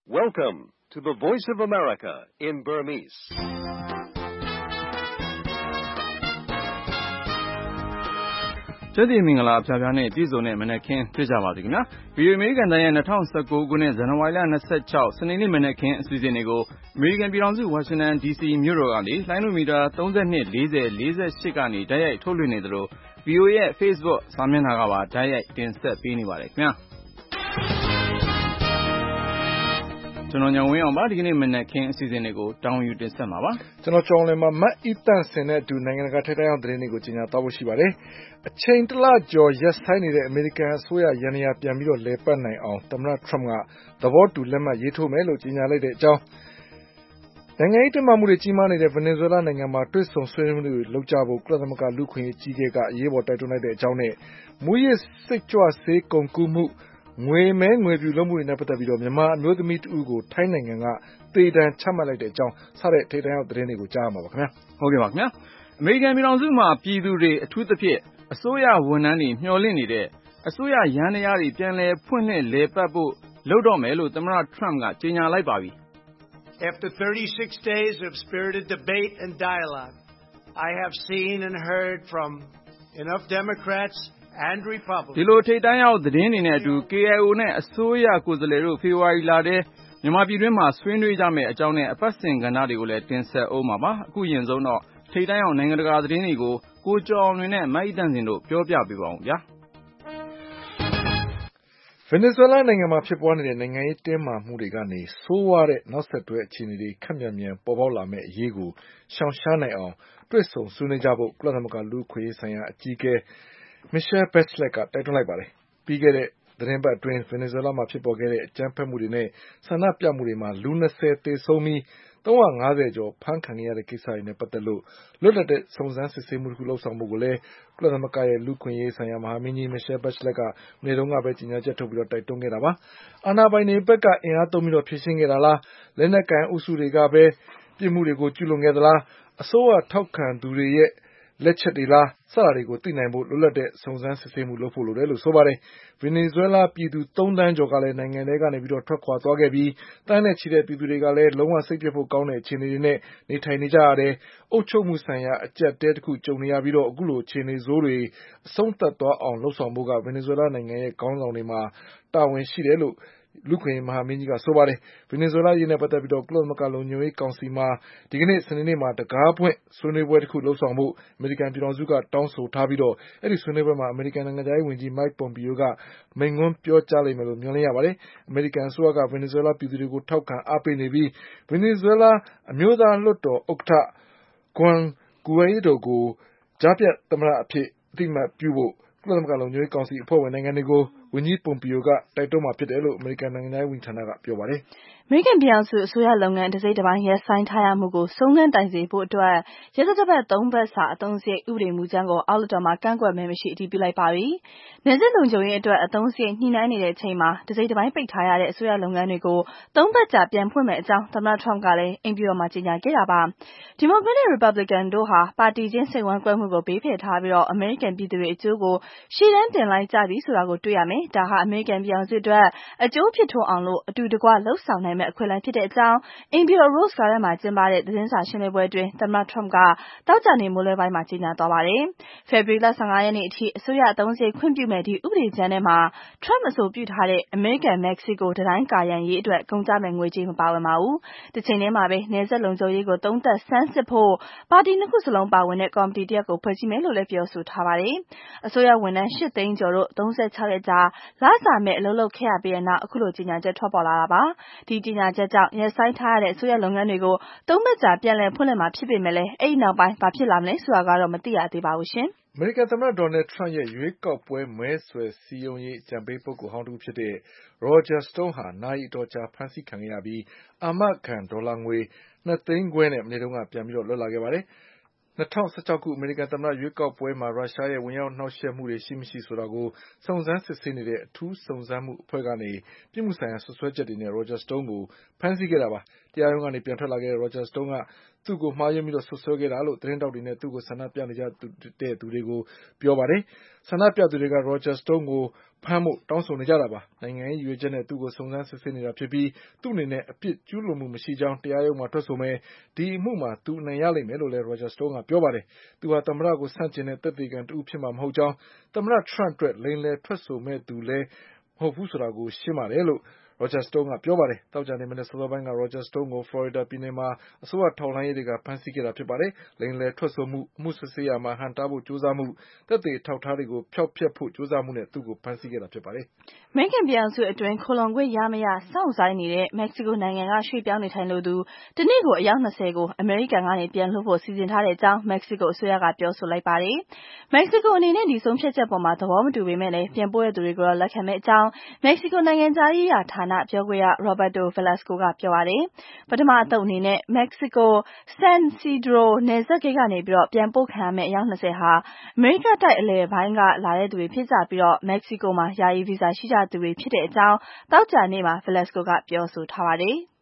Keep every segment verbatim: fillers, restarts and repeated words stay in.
Welcome to the Voice of America in Burmese. ။ကျေးဇူးမင်္ဂလာဖျားဖျားနဲ့ပြည်စုံနဲ့မနက်ခင်းတွေ့ကြပါသည်ခင်ဗျာ။ဗီဒီယိုအမေရိကန်တိုင်းရဲ့၂၀၁၉ခုနှစ်ဇန်နဝါရီလ၂၆စနေနေ့မနက်ခင်းအစီအစဉ်တွေကိုအမေရိကန်ပြည်ထောင်စုဝါရှင်တန်ဒီစီမြို့တော်ကနေလိုင်းနိုမီတာသုံး၂ ၄၀ ၄၈ကနေတိုက်ရိုက်ထုတ်လွှင့်နေသလို ဗီအိုအေရဲ့ Facebook စာမျက်နှာကပါတိုက်ရိုက်တင်ဆက်ပေးနေပါတယ်ခင်ဗျာ။ကျွန်တော်ညောင်ဝင်းအောင်ပါဒီကနေ့မနက်ခင်းအစီအစဉ်တွေကိုတောင်းယူတင်ဆက်မှာပါကျွန်တော်ကြောင်းလင်းမှာမတ်အီတန့်စင်နဲ့အတူနိုင်ငံတကာထိပ်တန်းအောင်သတင်းတွေကိုကြီးညာသွားဖို့ရှိပါတယ်အချိန်တလကျော်ရက်ဆိုင်နေတဲ့အမေရိကန်အစိုးရရန်ရာပြန်ပြီးတော့လဲပတ်နိုင်အောင်သမ္မတထရမ့်ကသဘောတူလက်မှတ်ရေးထိုးမယ်လို့ကြီးညာလိုက်တဲ့အကြောင်းနိုင်ငံရေးတင်းမာမှုတွေကြီးမားနေတဲ့ဗင်နီဇွဲလားနိုင်ငံမှာတွေ့ဆုံဆွေးနွေးမှုတွေလုပ်ကြဖို့ကုလသမဂ္ဂလူ့ခွင့်ရေးကြီးအကဲကအရေးပေါ်တိုက်တွန်းလိုက်တဲ့အကြောင်းနဲ့မူရစ်စိတ်ကြွဆေးကုန်ကူးမှုငွေမဲငွေပြူလုံးမှုတွေနဲ့ပတ်သက်ပြီးတော့မြန်မာအမျိုးသမီးတဦးကိုထိုင်းနိုင်ငံကသေဒဏ်ချမှတ်လိုက်တဲ့အကြောင်းစတဲ့ထိပ်တန်းသတင်းတွေကိုကြားရမှာပါခင်ဗျာဟုတ်ကဲ့ပါခင်ဗျာအမေရိကန်ပြည်ထောင်စုမှာပြည်သူတွေအထူးသဖြင့်အစိုးရဝန်ထမ်းတွေမျှော်လင့်နေတဲ့အစိုးရရန်တရားတွေပြန်လည်ဖွင့်လှစ်လဲပတ်ဖို့လုပ်တော့မယ်လို့သမ္မတထရမ့်ကကြေညာလိုက်ပါပြီ After thirty-six days of spirited debate and dialogue, I have seen and heard from enough Democrats and Republicans. ဒီလိုထိပ်တန်းရောက်သတင်းတွေနဲ့အတူ K I O နဲ့အစိုးရကိုယ်စားလှယ်တို့ဖေဖော်ဝါရီလထဲမြန်မာပြည်တွင်းမှာဆွေးနွေးကြမယ့်အကြောင်းနဲ့အပတ်စဉ်ကဏ္ဍတွေကိုလည်းတင်ဆက်အောင်ပါပါအခုရင်ဆုံးတော့ထိပ်တန်းရောက်နိုင်ငံတကာသတင်းတွေကိုကိုကျော်အောင်လွင်နဲ့မိုက်တန့်စင်တို့ပြောပြပေးပါအောင်ဗျာဗင်နီဇွဲလားနိုင်ငံမှာဖြစ်ပွားနေတဲ့နိုင်ငံရေးတင်းမာမှုတွေကနေဆိုးဝါးတဲ့နောက်ဆက်တွဲအခြေအနေတွေခက်မြန်မြန်ပေါ်ပေါက်လာမယ့်အရေးကိုရှောင်ရှားနိုင်အောင်တွေ့ဆုံဆွေးနွေးကြဖို့ကုလသမဂ္ဂလူ့အခွင့်အရေးဆိုင်ရာအကြီးအကဲMichelle Bachelet ကတိုက်တွန်းလိုက်ပါတယ်။ပြီးခဲ့တဲ့သတင်းပတ်အတွင်းဗင်နီဇွဲလားမှာဖြစ်ပေါ်ခဲ့တဲ့အကြမ်းဖက်မှုတွေနဲ့ဆန္ဒပြမှုတွေမှာလူ၂၀သေဆုံးပြီးသုံးရာငါးဆယ်ကျော်ဖမ်းခံခဲ့ရတဲ့ကိစ္စတွေနဲ့ပတ်သက်လို့လွတ်လပ်တဲ့စုံစမ်းစစ်ဆေးမှုတစ်ခုလုပ်ဆောင်ဖို့ကိုလည်းကုလသမဂ္ဂရဲ့လူ့အခွင့်အရေးဆိုင်ရာမဟာမင်းကြီး Michelle Bachelet ကမနေ့တုန်းကပဲကြေညာချက်ထုတ်ပြီးတော့တိုက်တွန်းခဲ့တာပါ။အာဏာပိုင်တွေဘက်ကအင်အားသုံးပြီးတော့ဖြေရှင်းခဲ့တာလားလက်နက်ကိုင်အုပ်စုတွေကပဲပြစ်မှုတွေကိုကျူးလွန်ခဲ့သလားအစိုးရထောက်ခံသူတွေရဲ့လက်ချက်တွေလားစတာတွေကိုသိနိုင်ဖို့လွတ်လပ်တဲ့စုံစမ်းစစ်ဆေးမှုလုပ်ဖို့လိုတယ်လို့ဆိုပါတယ်။ဗင်နီဇွဲလားပြည်သူသုံးသန်းကျော်ကလည်းနိုင်ငံထဲကနေပြီးတော့ထွက်ခွာသွားခဲ့ပြီးတန်းနဲ့ချီတဲ့ပြည်သူတွေကလည်းလုံးဝစိတ်ပြတ်ဖို့ကောင်းတဲ့အခြေအနေတွေနဲ့နေထိုင်နေကြရတယ်။အုပ်ချုပ်မှုဆိုင်ရာအကျပ်တဲတစ်ခုကြုံနေရပြီးတော့အခုလိုအခြေအနေဆိုးတွေအဆုံးသတ်သွားအောင်လှုပ်ဆောင်ဖို့ကဗင်နီဇွဲလားနိုင်ငံရဲ့ခေါင်းဆောင်တွေမှာတာဝန်ရှိတယ်လို့လူ့ခွင့်ရေးမဟာမင်းကြီးကဆိုပါတယ်။ဗင်နီဇွဲလားရေးနဲ့ပတ်သက်ပြီးတော့ကုလသမဂ္ဂလုံခြုံရေးကောင်စီမှာဒီကနေ့စနေနေ့မှာတကားပွင့်ဆွေးနွေးပွဲတစ်ခုလုပ်ဆောင်ဖို့အမေရိကန်ပြည်ထောင်စုကတောင်းဆိုထားပြီးတော့အဲ့ဒီဆွေးနွေးပွဲမှာအမေရိကန်နိုင်ငံသားရေးဝန်ကြီး Mike Pompeo ကမိန့်ခွန်းပြောကြားလိမ့်မယ်လို့မျှော်လင့်ရပါတယ်။အမေရိကန်အစိုးရကဗင်နီဇွဲလားပြည်သူတွေကိုထောက်ခံအားပေးနေပြီးဗင်နီဇွဲလားအမျိုးသားလွှတ်တော်ဥက္ကဋ္ဌ Juan Guaido ကိုကြားဖြတ်သမ္မတအဖြစ်အသိအမှတ်ပြုဖို့ကုလသမဂ္ဂလုံခြုံရေးကောင်စီအဖွဲ့ဝင်နိုင်ငံတွေကိုဝန်ကြီး Pompeo ကတိုက်တွန်းမှာဖြစ်တယ်လို့အမေရိကန်နိုင်ငံသားရေးဝန်ကြီးဌာနကပြောပါတယ်။အမေရိကန်ပြည်ထောင်စုအစိုးရလုပ်ငန်းတစိတ်တစ်ပိုင်းရပ်ဆိုင်းထားရမှုကိုဆုံးခန်းတိုင်စေဖို့အတွက်ရက်သတ္တပတ်သုံးပတ်စာအသုံးစရိတ်ဥပဒေမူကြမ်းကိုအောက်လွှတ်တော်မှာကန့်ကွက်မဲမရှိအတည်ပြုလိုက်ပါပြီ။နယ်စပ်လုံခြုံရေးအတွက်အသုံးစရိတ်ညှိနှိုင်းနေတဲ့အချိန်မှာတစိတ်တစ်ပိုင်းပိတ်ထားရတဲ့အစိုးရလုပ်ငန်းတွေကိုသုံးပတ်ကြာပြန်ဖွင့်မယ့်အကြောင်းသမ္မတထရမ့်ကလည်းအိမ်ဖြူတော်မှာကြေညာခဲ့တာပါ။ဒီမိုကရက်နဲ့ရီပတ်ဘလစ်ကန်တို့ဟာပါတီချင်းစိတ်ဝမ်းကွဲမှုကိုဘေးဖယ်ထားပြီးတော့အမေရိကန်ပြည်သူတွေအကျိုးကိုရှေ့တန်းတင်လိုက်ကြပြီဆိုတာကိုတွေ့ရမယ်။ဒါဟာအမေရိကန်ပြည်ထောင်စုအတွက်အကျိုးဖြစ်ထွန်းအောင်လို့အတူတကွလှုပ်ဆောင်နိုင်မယ့်အခွင့်အလမ်းဖြစ်တဲ့အကြောင်းအိမ်ဖြူတော် Rose Garden မှာကျင်းပတဲ့သတင်းစာရှင်းလင်းပွဲအတွင်းသမ္မတထရမ့်ကတောက်ကြနေမိုးလွဲပိုင်းမှာကြေညာသွားပါတယ်။ ဖေဖော်ဝါရီလ၁၅ရက်နေ့အထိအစိုးရအသုံးစရိတ်ခွင့်ပြုမဲ့ဒီဥပဒေကြမ်းထဲမှာထရမ့်အဆိုပြုထားတဲ့အမေရိကန်မက္ကဆီကိုတံတိုင်းကာရံရေးအတွက်ကုန်ကျမဲ့ငွေကြေးမပါဝင်ပါဘူး။တစ်ချိန်တည်းမှာပဲနယ်စပ်လုံခြုံရေးကိုသုံးသပ်ဆန်းစစ်ဖို့ပါတီနှစ်ခုစလုံးပါဝင်တဲ့ကော်မတီတစ်ရပ်ကိုဖွဲ့စည်းမယ်လို့လည်းပြောဆိုထားပါတယ်။အစိုးရဝန်ထမ်းရှစ်သိန်းကျော်တို့သုံးဆယ့်ခြောက်ရက်ကြာလစာမဲ့အလုပ်လုပ်ခဲ့ရပြီးတဲ့နောက်အခုလိုကြေညာချက်ထွက်ပေါ်လာတာပါ။ဒီကြေညာချက်ကြောင့်ရပ်ဆိုင်းထားရတဲ့အစိုးရလုပ်ငန်းတွေကိုသုံးပတ်ကြာပြန်လည်ဖွင့်လှစ်မှာဖြစ်ပေမဲ့လည်းအဲ့ဒီနောက်ပိုင်းဘာဖြစ်လာမလဲဆိုတာကတော့မသိရသေးပါဘူးရှင်။အမေရိကန်သမ္မတဒေါ်နယ်ထရမ့်ရဲ့ရွေးကောက်ပွဲမဲဆွယ်စည်းရုံးရေးအကြံပေးပုဂ္ဂိုလ်ဟောင်းတစ်ဦးဖြစ်တဲ့ Roger Stone ဟာနာရီအတော်ကြာဖမ်းဆီးခံခဲ့ရပြီးအာမခံဒေါ်လာငွေနှစ်သိန်းခွဲနဲ့မနေ့တုန်းကပြန်ပြီးတော့လွတ်လာခဲ့ပါတယ်။၂၀၁၆ခုအမေရိကန်သမ္မတရွေးကောက်ပွဲမှာရုရှားရဲ့ဝင်ရောက်နှောက်ယှက်မှုတွေရှိမရှိဆိုတာကိုစုံစမ်းစစ်ဆေးနေတဲ့အထူးစုံစမ်းမှုအဖွဲ့ကနေပြစ်မှုဆိုင်ရာစွပ်စွဲချက်တွေနဲ့ Roger Stone ကိုဖမ်းဆီးခဲ့တာပါ။တရားရုံးကနေပြန်ထွက်လာခဲ့တဲ့ Roger Stone ကသူ့ကိုမှားယွင်းပြီးတော့စွပ်စွဲခဲ့တာလို့သတင်းထောက်တွေနဲ့သူ့ကိုဆန္ဒပြနေကြတဲ့သူတွေကိုပြောပါတယ်။ဆန္ဒပြသူတွေက Roger Stone ကိုဖမ်းဖို့တောင်းဆိုနေကြတာပါ။နိုင်ငံရေးရည်ရွယ်ချက်နဲ့သူ့ကိုစုံစမ်းစစ်ဆေးနေတာဖြစ်ပြီးသူ့အနေနဲ့အပြစ်ကျူးလွန်မှုမရှိကြောင်းတရားရုံးမှာထွက်ဆိုမယ်။ဒီအမှုမှာသူအနိုင်ရလိမ့်မယ်လို့လည်း Roger Stone ကပြောပါတယ်။သူဟာသမ္မတကိုဆန့်ကျင်တဲ့သက်သေခံတဦးဖြစ်မှာမဟုတ်ကြောင်းသမ္မတ Trump အတွက်လိမ်လည်ထွက်ဆိုမဲ့သူလည်းမဟုတ်ဘူးဆိုတာကိုရှင်းပါတယ်လို့Roger Stone ကပြောပါတယ်။သောကြာနေ့မနက်စောစောပိုင်းက Roger Stone ကို Florida ပြည်နယ်မှာအစိုးရထောက်လှမ်းရေးတွေကဖမ်းဆီးခဲ့တာဖြစ်ပါတယ်။လိမ်လည်ထွက်ဆိုမှု၊အမှုစစ်ဆေးရာမှာဟန့်တားဖို့ကြိုးစားမှု၊သက်သေအထောက်အထားတွေကိုဖျောက်ဖျက်ဖို့ကြိုးစားမှုနဲ့သူ့ကိုဖမ်းဆီးခဲ့တာဖြစ်ပါတယ်။အမေရိကန်ပြည်ထောင်စုအတွင်းခိုလှုံခွင့်ရမရစောင့်ဆိုင်းနေတဲ့မက္ကဆီကိုနိုင်ငံကရွှေ့ပြောင်းနေထိုင်လိုသူတနေ့ကိုအယောက်၂၀ကိုအမေရိကန်ကနေပြန်လွှတ်ဖို့စီစဉ်ထားတဲ့အကြောင်းမက္ကဆီကိုအစိုးရကပြောဆိုလိုက်ပါတယ်။မက္ကဆီကိုအနေနဲ့ဒီဆုံးဖြတ်ချက်ပေါ်မှာသဘောမတူပေမဲ့လည်းပြန်ပို့တဲ့သူတွေကိုတော့လက်ခံမယ့်အကြောင်းမက္ကဆီကိုနိုင်ငံခြားရေးရာဌာနပြောခွင့်ရ Roberto Velasco ကပြောပါတယ်။ပထမအသုတ်အနေနဲ့မက္ကဆီကို San Isidro နယ်စပ်ဂိတ်ကနေပြီးတော့ပြန်ပို့ခံရမယ့်အယောက်၂၀ဟာအမေရိကတိုက်အလယ်ပိုင်းကလာတဲ့သူတွေဖြစ်ကြပြီးတော့မက္ကဆီကိုမှာယာယီဗီဇာရှိကြသူတွေဖြစ်တဲ့အကြောင်းသောကြာနေ့မှာ Velasco ကပြောဆိုထားပါတယ်။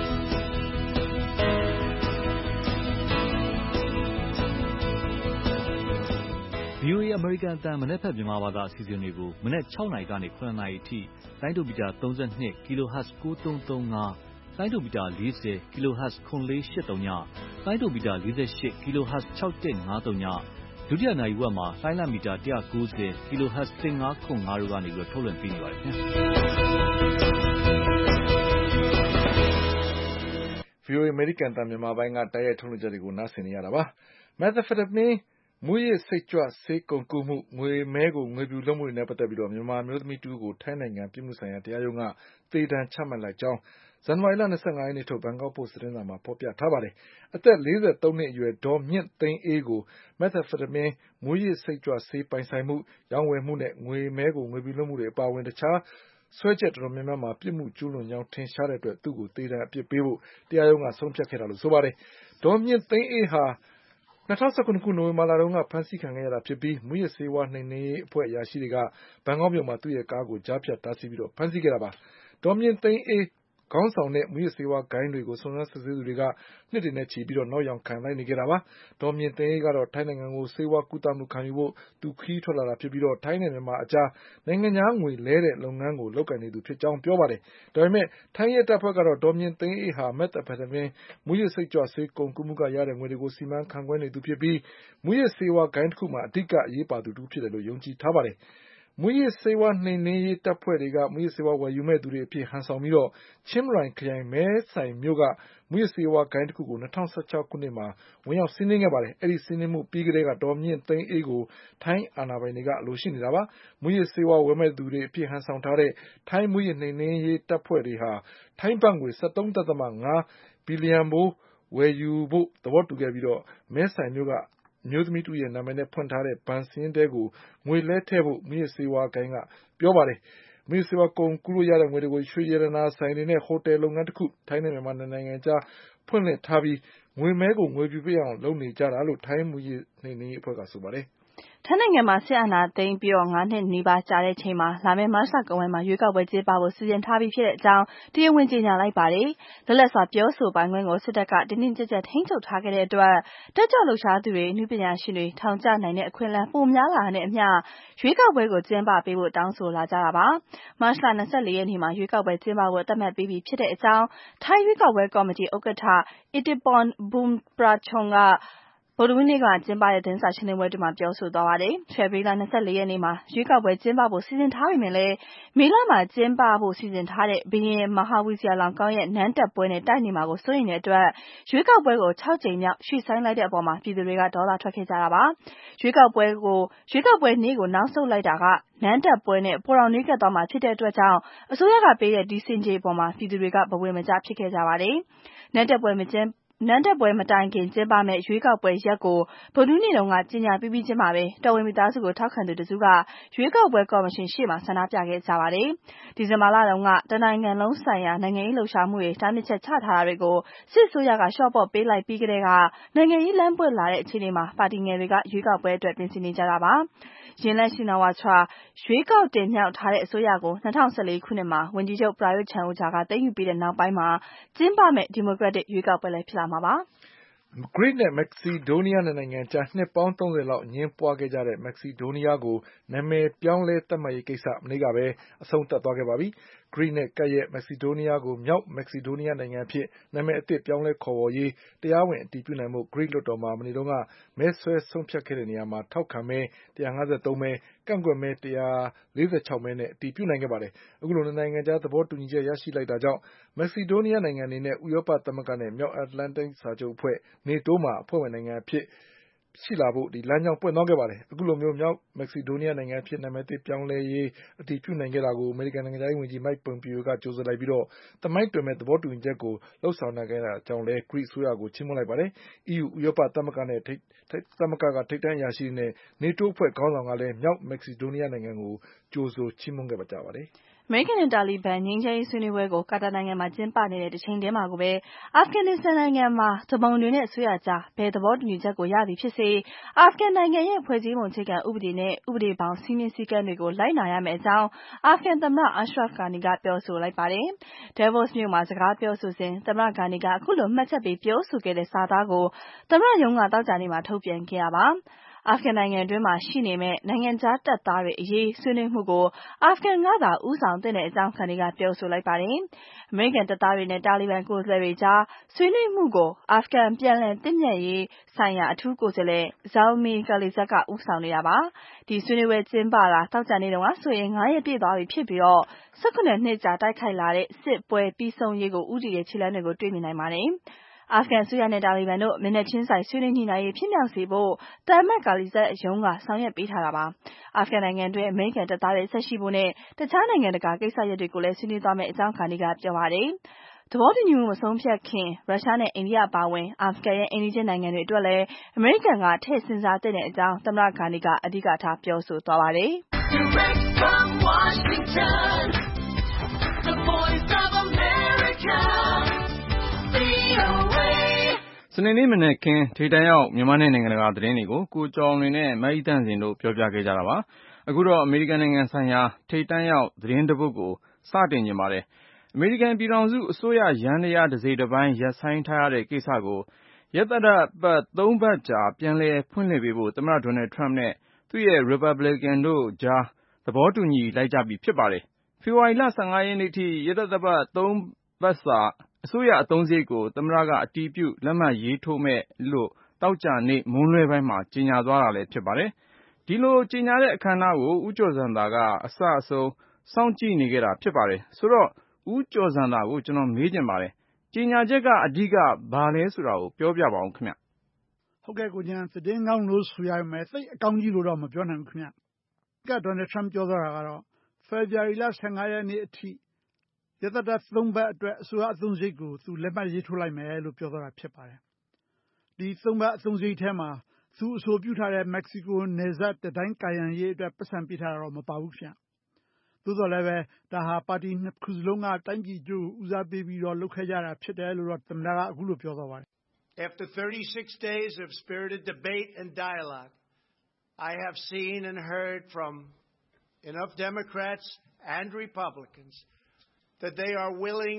V O A အမေရိကန်အသံမနက်ဖြန်မြန်မာဘာသာအစီအစဉ်တွေကိုမနက်၆နာရီကနေ၇နာရီအထိလိုင်းဒိုမီတာ၃၂ kHz ၉၃၃၅လိုင်းဒိုမီတာ၄၀ kHz ၇၄၈၃ညလိုင်းဒိုမီတာ၄၈ kHz ၆၁၅၃ညဒုတိယနာရီဝက်မှာလိုင်းလမီတာ၁၉၀ kHz ၁၅၇၅တို့ကနေပြီးထုတ်လွှင့်ပေးနေပါတယ်ခင်ဗျာ။ V O A အမေရိကန်အသံမြန်မာပိုင်းကတိုက်ရိုက်ထုတ်လွှင့်ချက်တွေကိုနားဆင်နေရတာပါ။ Methamphetamineမူးယစ်စိတ်ကြွဆေးကုန်ကူးမှု၊ငွေမည်းကိုငွေဖြူလုပ်မှုတွေနဲ့ပတ်သက်ပြီးမြန်မာအမျိုးသမီးတဦးကိုထိုင်းနိုင်ငံပြစ်မှုဆိုင်ရာတရားရုံးကသေဒဏ်ချမှတ်လိုက်ကြောင်းဇန်နဝါရီလ၂၅ရက်နေ့ထုတ်ဘန်ကောက်ပို့စ်သတင်းစာမှာဖေါ်ပြထားပါတယ်။အသက်၄၃နှစ်အရွယ်ဒေါ်မြင့်သိန်းအေးကို Methamphetamineမူးယစ်စိတ်ကြွဆေးပိုင်ဆိုင်မှု၊ရောင်းဝယ်မှုနဲ့ငွေမည်းကိုငွေဖြူလုပ်မှုတွေအပါအဝင်တခြားစွဲချက်တော်တော်များများမှာပြစ်မှုကျူးလွန်ကြောင်းထင်ရှားတဲ့အတွက်သူ့ကိုသေဒဏ်အပြစ်ပေးဖို့တရားရုံးကဆုံးဖြတ်ခဲ့တာလို့ဆိုပါတယ်။ဒေါ်မြင့်သိန်းအေးဟာ၂၀၁၇ခုနိုဝင်ဘာလတုန်းကဖမ်းဆီးခံခဲ့ရတာဖြစ်ပြီးမူးယစ်ဆေးဝါးနှိမ်နင်းရေးအဖွဲ့အရာရှိတွေကဘန်ကောက်မြို့မှာသူ့ရဲ့ကားကိုကြားဖြတ်တားဆီးပြီးဖမ်းဆီးခဲ့တာပါ။ဒေါ်မြင့်သိန်းအေးခေါင်းဆောင်တဲ့မူးယစ်ဆေးဝါးဂိုဏ်းတွေကိုစုံစမ်းစစ်ဆေးသူတွေကနှစ်တွေနဲ့ချီပြီးနောက်ယောင်ခံလိုက်နေခဲ့တာပါ။ဒေါ်မြင့်သိန်းအေးကတော့ထိုင်းနိုင်ငံကိုဆေးဝါးကုသမှုခံယူဖို့သူခရီးထွက်လာတာဖြစ်ပြီးထိုင်းနဲ့မြန်မာအကြားနိုင်ငံခြားငွေလဲတဲ့လုပ်ငန်းကိုလုပ်ကိုင်နေသူဖြစ်ကြောင်းပြောပါတယ်။ဒါပေမဲ့ထိုင်းရဲတပ်ဖွဲ့ကတော့ဒေါ်မြင့်သိန်းအေးဟာ Methamphetamineမူးယစ်စိတ်ကြွဆေးကုန်ကူးမှုကရတဲ့ငွေတွေကိုစီမံခန့်ခွဲနေသူဖြစ်ပြီးမူးယစ်ဆေးဝါးဂိုဏ်းတခုမှာအဓိကအရေးပါသူတဦးဖြစ်တယ်လို့ယုံကြည်ထားပါတယ်။မူးယစ်ဆေးဝါးနှိမ်နင်းရေးတပ်ဖွဲ့တွေကမူးယစ်ဆေးဝါးဝယ်ယူမဲ့သူတွေအဖြစ်ဟန်ဆောင်ပြီးချင်းရိုင်ခရိုင်မဲဆိုင်မြို့ကမူးယစ်ဆေးဝါးဂိုဏ်းတခုကို၂၀၁၆ခုနှစ်မှာဝင်ရောက်စီးနင်းခဲ့ပါတယ်။အဲဒီစီးနင်းမှုပြီးကတည်းကဒေါ်မြင့်သိန်းအေးကိုထိုင်းအာဏာပိုင်တွေကအလိုရှိနေတာပါ။မူးယစ်ဆေးဝါးဝယ်မဲ့သူတွေအဖြစ်ဟန်ဆောင်ထားတဲ့ထိုင်းမူးယစ်နှိမ်နင်းရေးတပ်ဖွဲ့တွေဟာထိုင်းဘတ်ငွေ၁၃.၅ဘီလီယံဖိုးဝယ်ယူဖို့သဘောတူခဲ့ပြီးမဲဆိုင်မြို့ကအမျိုးသမီးတဦးရဲ့နာမည်နဲ့ဖွင့်ထားတဲ့ဘဏ်စာရင်းထဲကိုငွေလဲထည့်ဖို့မူးယစ်ဆေးဝါးဂိုဏ်းကပြောပါတယ်။မူးယစ်ဆေးဝါးကုန်ကူးလို့ရတဲ့ငွေတွေကိုရွှေရတနာဆိုင်တွေနဲ့ဟိုတယ်လုပ်ငန်းတခုထိုင်းနဲ့မြန်မာနှစ်နိုင်ငံအကြားဖွင့်လှစ်ထားပြီးငွေမည်းကိုငွေဖြူဖြစ်အောင်လုပ်နေကြတာလို့ထိုင်းမူးယစ်နှိမ်နင်းရေးအဖွဲ့ကဆိုပါတယ်။ထိုင်းနိုင်ငံမှာစစ်အာဏာသိမ်းပြီးငါးနှစ်နီးပါးကြာတဲ့အချိန်မှာလာမယ့်မတ်လကုန်ပိုင်းမှာရွေးကောက်ပွဲကျင်းပဖို့စီစဉ်ထားပြီးဖြစ်တဲ့အကြောင်းတရားဝင်ကြေညာလိုက်ပါတယ်။လွတ်လပ်စွာပြောဆိုပိုင်ခွင့်ကိုစစ်တပ်ကတင်းတင်းကျပ်ကျပ်ထိန်းချုပ်ထားခဲ့တဲ့အတွက်တက်ကြွလှုပ်ရှားသူတွေအနုပညာရှင်တွေထောင်ကျနိုင်တဲ့အခွင့်အလမ်းပိုများလာတဲ့အမျှရွေးကောက်ပွဲကိုကျင်းပပေးဖို့တောင်းဆိုလာကြတာပါ။မတ်လ၂၄ရက်နေ့မှာရွေးကောက်ပွဲကျင်းပဖို့သတ်မှတ်ပြီးပြီဖြစ်တဲ့အကြောင်းထိုင်းရွေးကောက်ပွဲကော်မတီဥက္ကဋ္ဌ Ittipon Bumprachon ကဗုဒ္ဓဟူးနေ့ကကျင်းပတဲ့သတင်းစာရှင်းလင်းပွဲမှာပြောဆိုသွားပါတယ်။ဖေဖော်ဝါရီလ၂၄ရက်နေ့မှာရွေးကောက်ပွဲကျင်းပဖို့စီစဉ်ထားပေမဲ့လည်းမေလမှာကျင်းပဖို့စီစဉ်ထားတဲ့ဘုရင်မဟာဝီဇီယာလောင်ကောင်ရဲ့နန်းတက်ပွဲနဲ့တိုက်နေမှာကိုစိုးရိမ်တဲ့အတွက်ရွေးကောက်ပွဲကို၆ကြိမ်မြောက်ရွှေ့ဆိုင်းလိုက်တဲ့အပေါ်မှာပြည်သူတွေကဒေါသထွက်ခဲ့ကြတာပါ။ရွေးကောက်ပွဲကိုရွေးကောက်ပွဲနေ့ကိုနောက်ဆုတ်လိုက်တာကနန်းတက်ပွဲနဲ့ပိုတောင်နှေးကပ်သွားမှာဖြစ်တဲ့အတွက်ကြောင့်အစိုးရကပေးတဲ့ဒီစင်ကြေးအပေါ်မှာပြည်သူတွေကဘဝင်မကျဖြစ်ခဲ့ကြပါတယ်။နန်းတက်ပွဲမကျင်းနန်းတက်ပွဲမတိုင်ခင်ကျင်းပမဲ့ရွေးကောက်ပွဲရက်ကိုဗုဒ္ဓဟူးနေ့တုန်းကကြေညာပြီးပြီးချင်းမှာပဲတော်ဝင်မိသားစုကိုထောက်ခံသူတစုကရွေးကောက်ပွဲကော်မရှင်ရှေ့မှာဆန္ဒပြခဲ့ကြပါတယ်။ဒီဇင်ဘာလတုန်းကတနိုင်ငံလုံးဆိုင်ရာနိုင်ငံရေးလှုပ်ရှားမှုတွေတားမြစ်ချက်ချထားတာတွေကိုစစ်ဆိုးရကလျှော့ပေါ့ပေးလိုက်ပြီးကတည်းကနိုင်ငံရေးလမ်းပွင့်လာတဲ့အခြေအနေမှာပါတီငယ်တွေကရွေးကောက်ပွဲအတွက်ပြင်ဆင်နေကြတာပါ။ယင်လက်ရှိနာဝါချာရွေးကောက်တင်မြှောက်ထားတဲ့အစိုးရကို၂၀၁၄ခုနှစ်မှာဝန်ကြီးချုပ်ပရာယွတ်ချန်အိုချာကသိမ်းယူပြီးတဲ့နောက်ပိုင်းမှာကျင်းပမဲ့ဒီမိုကရက်တစ်ရွေးကောက်ပွဲလည်းဖြစ်လာမှာပါ။ဂရိနဲ့မက္ကဆီဒိုးနီးယားနိုင်ငံကြားနှစ်ပေါင်းသုံးဆယ်လောက်အငြင်းပွားခဲ့ကြတဲ့မက္ကဆီဒိုးနီးယားကိုနာမည်ပြောင်းလဲသတ်မှတ်ရေးကိစ္စမနေ့ကပဲအဆုံးသတ်သွားခဲ့ပါပြီ။ဂရိနဲ့ကပ်ရဲ့မက္ကဆီဒိုးနီးယားကိုမြောက်မက္ကဆီဒိုးနီးယားနိုင်ငံအဖြစ်နာမည်အသစ်ပြောင်းလဲခေါ်ဝေါ်ရေးတရားဝင်အတည်ပြုနိုင်ဖို့ဂရိလွှတ်တော်မှာမနေ့တုန်းကမဲဆွဲဆုံးဖြတ်ခဲ့တဲ့နေရာမှာထောက်ခံမဲ၁၅၃မဲကန့်ကွက်မဲ၁၄၆မဲနဲ့အတည်ပြုနိုင်ခဲ့ပါတယ်။အခုလိုနိုင်ငံခြားသဘောတူညီချက်ရရှိလိုက်တာကြောင့်မက္ကဆီဒိုးနီးယားနိုင်ငံအနေနဲ့ဥရောပသမဂ္ဂနဲ့မြောက်အတ္တလန္တိတ်စာချုပ်အဖွဲ့နေတိုးမှာအဖွဲ့ဝင်နိုင်ငံအဖြစ်ရှိလာဖို့လမ်းကြောင်းပွင့်သွားခဲ့ပါတယ်။အခုလိုမျိုးမြောက်မက္ကဆီဒိုးနီးယားနိုင်ငံအဖြစ်နာမည်သစ်ပြောင်းလဲရေးအတည်ပြုနိုင်ခဲ့တာကိုအမေရိကန်နိုင်ငံခြားရေးဝန်ကြီး Mike Pompeo ကကြိုဆိုလိုက်ပြီးသမိုင်းတွင်မဲ့သဘောတူညီချက်ကိုလုပ်ဆောင်နိုင်ခဲ့တာကြောင့်လည်းဂရိအစိုးရကိုချီးမွမ်းလိုက်ပါတယ်။ အီးယူဥရောပသမဂ္ဂနဲ့သမဂ္ဂကထိပ်တန်းအရာရှိတွေနဲ့နေတိုးအဖွဲ့ခေါင်းဆောင်ကလည်းမြောက်မက္ကဆီဒိုးနီးယားနိုင်ငံကိုကြိုဆိုချီးမွမ်းခဲ့ကြပါတယ်။အမေရိကန်နဲ့တာလီဘန်ငြိမ်းချမ်းရေးဆွေးနွေးပွဲကိုကာတာနိုင်ငံမှာကျင်းပနေတဲ့တချိန်တည်းမှာကိုပဲအာဖဂန်နစ္စတန်နိုင်ငံမှာသူပုန်တွေနဲ့အစိုးရကြားဘယ်သဘောတူညီချက်ကိုရသည်ဖြစ်စေအာဖဂန်နိုင်ငံရဲ့ဖွဲ့စည်းပုံအခြေခံဥပဒေနဲ့ဥပဒေဘောင်စည်းမျဉ်းစည်းကမ်းတွေကိုလိုက်နာရမယ့်အကြောင်းအာဖဂန်သမ္မတ Ashraf Ghani ကပြောဆိုလိုက်ပါတယ်။ Davos မြို့မှာစကားပြောဆိုစဉ်သမ္မတ Ghani ကအခုလိုမှတ်ချက်ပေးပြောဆိုခဲ့တဲ့စာသားကိုသမ္မတရုံးကသောကြာနေ့မှာထုတ်ပြန်ခဲ့တာပါ။ အာဖဂန်နိုင်ငံတွင်းမှာရှိနေမဲ့နိုင်ငံခြားတပ်သားတွေအရေးဆွေးနွေးမှုကိုအာဖဂန်ကသာဦးဆောင်သင့်တဲ့အကြောင်း Ghani ကပြောဆိုလိုက်ပါတယ်။ အမေရိကန်တပ်သားတွေနဲ့တာလီဘန်ကိုယ်စားလှယ်တွေကြားဆွေးနွေးမှုကိုအာဖဂန်ပြန်လည်သင့်မြတ်ရေးဆိုင်ရာအထူးကိုယ်စားလှယ် Zalmay Khalilzad ကဦးဆောင်နေတာပါ။ ဒီဆွေးနွေးပွဲကျင်းပတာသောကြာနေ့တုန်းကဆိုရင်၅ရက်ပြည့်သွားပြီဖြစ်ပြီး၁၇နှစ်ကြာတိုက်ခိုက်လာတဲ့စစ်ပွဲပြီးဆုံးရေးကိုဦးတည်တဲ့ခြေလှမ်းတွေကိုတွေ့မြင်နိုင်ပါတယ်။ အာဖဂန်အစိုးရနဲ့တာလီဘန်တို့မျက်နှာချင်းဆိုင်ဆွေးနွေးညှိနှိုင်းရေးဖြစ်မြောက်စေဖို့သံအမတ် Khalilzad ရုံးကဆောင်ရွက်ပေးထားတာပါ။ အာဖဂန်နိုင်ငံတွင်းအမေရိကန်တပ်သားတွေဆက်ရှိဖို့နဲ့တခြားနိုင်ငံတကာကိစ္စရပ်တွေကိုလည်းဆွေးနွေးသွားမယ့်အကြောင်း Ghani ကပြောပါတယ်။ သဘောတူညီမှုမဆုံးဖြတ်ခင်ရုရှားနဲ့အိန္ဒိယအပါအဝင်အာဖဂန်ရဲ့အိမ်နီးချင်းနိုင်ငံတွေအတွက်လည်းအမေရိကန်ကထည့်စဉ်းစားသင့်တဲ့အကြောင်းသမ္မတ Ghani ကအဓိကထားပြောဆိုသွားပါတယ်။ Direct from Washington, the voice of America, စနေနေ့မနက်ခင်းထိပ်တန်းရောက်မြန်မာနဲ့နိုင်ငံတကာသတင်းတွေကိုကိုကျော်လွင်နဲ့မအိသန့်စင်တို့ပြောပြခဲ့ကြတာပါ။အခုတော့အမေရိကန်နိုင်ငံဆိုင်ရာထိပ်တန်းရောက်သတင်းတစ်ပုဒ်ကိုစတင်ခြင်းပါတယ်။အမေရိကန်ပြည်ထောင်စုအစိုးရယန္တရားတစ်စိတ်တစ်ပိုင်းရပ်ဆိုင်းထားရတဲ့ကိစ္စကိုရက်သတ္တပတ်သုံးပတ်ကြာပြန်လည်ဖွင့်လှစ်ပေးဖို့သမ္မတဒေါ်နယ်ထရမ့်နဲ့သူ့ရဲ့ရီပတ်ဘလစ်ကန်တို့ကြားသဘောတူညီလိုက်ကြပြီဖြစ်ပါတယ်။ဖေဖေါ်ဝါရီလ၁၅ရက်နေ့ထိရက်သတ္တပတ်သုံးပတ်စာအစိုးရအသုံးစရိတ်ကိုသမ္မတကအတည်ပြုလက်မှတ်ရေးထိုးမယ်လို့သောကြာနေ့မွန်းလွဲပိုင်းမှာကြေညာသွားတာလည်းဖြစ်ပါတယ်။ဒီလိုကြေညာတဲ့အခမ်းအနားကိုဦးကျော်ဇံသာကအစအဆုံးစောင့်ကြည့်နေခဲ့တာဖြစ်ပါတယ်။ဆိုတော့ဦးကျော်ဇံသာကိုကျွန်တော်မေးချင်ပါတယ်။ကြေညာချက်ကအဓိကဘာလဲဆိုတာကိုပြောပြပါဦးခင်ဗျ။ဟုတ်ကဲ့ကိုကျန်သတင်းကောင်းလို့ဆိုရမယ်သိအကောင်းကြီးလို့တော့မပြောနိုင်ဘူးခင်ဗျ။ကဒေါ်နယ်ထရမ့်ပြောသွားတာကတော့ဖေဖော်ဝါရီလ၁၅ရက်နေ့အထိရက်သတ္တသုံးပတ်အတွက်အစိုးရအသုံးစရိတ်ကိုသူလက်မှတ်ရေးထိုးလိုက်မယ်လို့ပြောသွားတာဖြစ်ပါတယ်။ဒီသုံးပတ်အသုံးစရိတ်ထဲမှာသူအဆိုပြုထားတဲ့မက္ကဆီကိုနယ်စပ်တံတိုင်းကာရံရေးအတွက်ပိုက်ဆံပေးထားတာတော့မပါဘူးခင်ဗျ။သို့သော်လည်းပဲဒါဟာပါတီနှစ်ခုစလုံးကတိုင်းပြည်အကျိုးကိုဦးစားပေးပြီးတော့လုပ်ခဲ့ကြတာဖြစ်တယ်လို့တော့သမ္မတကအခုလိုပြောသွားပါတယ်။ After thirty-six days of spirited debate and dialogue, I have seen and heard from enough Democrats and Republicans that they are willing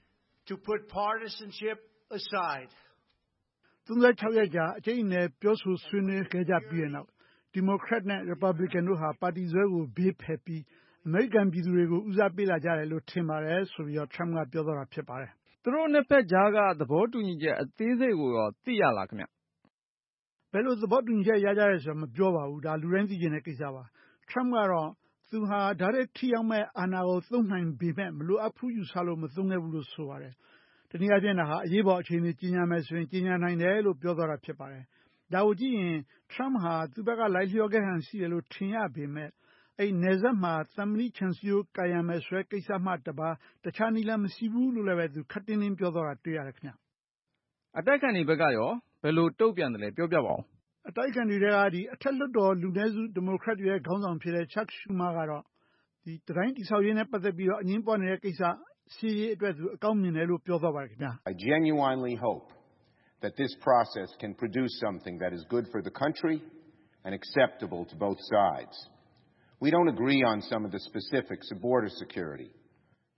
to put partisanship aside. သုံးဆယ့်ခြောက်ရက်ကြာအကျိတ်အနယ်ပြောဆိုဆွေးနွေးခဲ့ကြပြီးတဲ့နောက်ဒီမိုကရက်နဲ့ရီပတ်ဘလစ်ကန်တို့ဟာပါတီစွဲကိုဘေးဖယ်ပြီးအမေရိကန်ပြည်သူတွေကိုဦးစားပေးလာကြတယ်လို့ထင်ပါတယ်ဆိုပြီးတော့ထရမ့်ကပြောသွားတာဖြစ်ပါတယ်။သူတို့နှစ်ဖက်ကြားကသဘောတူညီချက်အသေးစိတ်ကိုရောသိရလားခင်ဗျ။ဘယ်လိုသဘောတူညီချက်ရကြတယ်ဆိုတာမပြောပါဘူးဒါလူတိုင်းသိချင်တဲ့ကိစ္စပါ။ထရမ့်ကတော့သူဟာဒါရက်ထိရောက်မဲ့အာဏာကိုသုံးနိုင်ပေမဲ့မလိုအပ်ဘူးယူဆလို့မသုံးခဲ့ဘူးလို့ဆိုပါတယ်။တနည်းအားဖြင့်ဒါဟာအရေးပေါ်အခြေအနေကြီးညာမယ်ဆိုရင်ကြီးညာနိုင်တယ်လို့ပြောသွားတာဖြစ်ပါတယ်။ဒါကိုကြည့်ရင်ထရမ့်ဟာသူ့ဘက်ကလိုက်လျောခဲ့ဟန်ရှိတယ်လို့ထင်ရပေမဲ့အဲ့နယ်စပ်မှာသံမဏိခြံစည်းရိုးကာရံမယ်ဆိုတဲ့ကိစ္စမှတပါတခြားနည်းလမ်းမရှိဘူးလို့လည်းပဲသူခပ်တင်းတင်းပြောသွားတာတွေ့ရတယ်ခင်ဗျ။အတိုက်အခံတွေဘက်ကရောဘယ်လိုတုံ့ပြန်တယ်လဲပြောပြပါဦး။အတိုက်အခံတွေကဒီအထက်လွှတ်တော်လူနည်းစုဒီမိုကရက်တွေရဲ့ခေါင်းဆောင်ဖြစ်တဲ့ Chuck Schumer ကတော့ဒီတံတိုင်းတည်ဆောက်ရေးနဲ့ပတ်သက်ပြီးတော့အငြင်းပွားနေတဲ့ကိစ္စရှင်းရေးအတွက်သူအကောင်းမြင်တယ်လို့ပြောသွားပါတယ်ခင်ဗျာ။ I genuinely hope that this process can produce something that is good for the country and acceptable to both sides. We don't agree on some of the specifics of border security.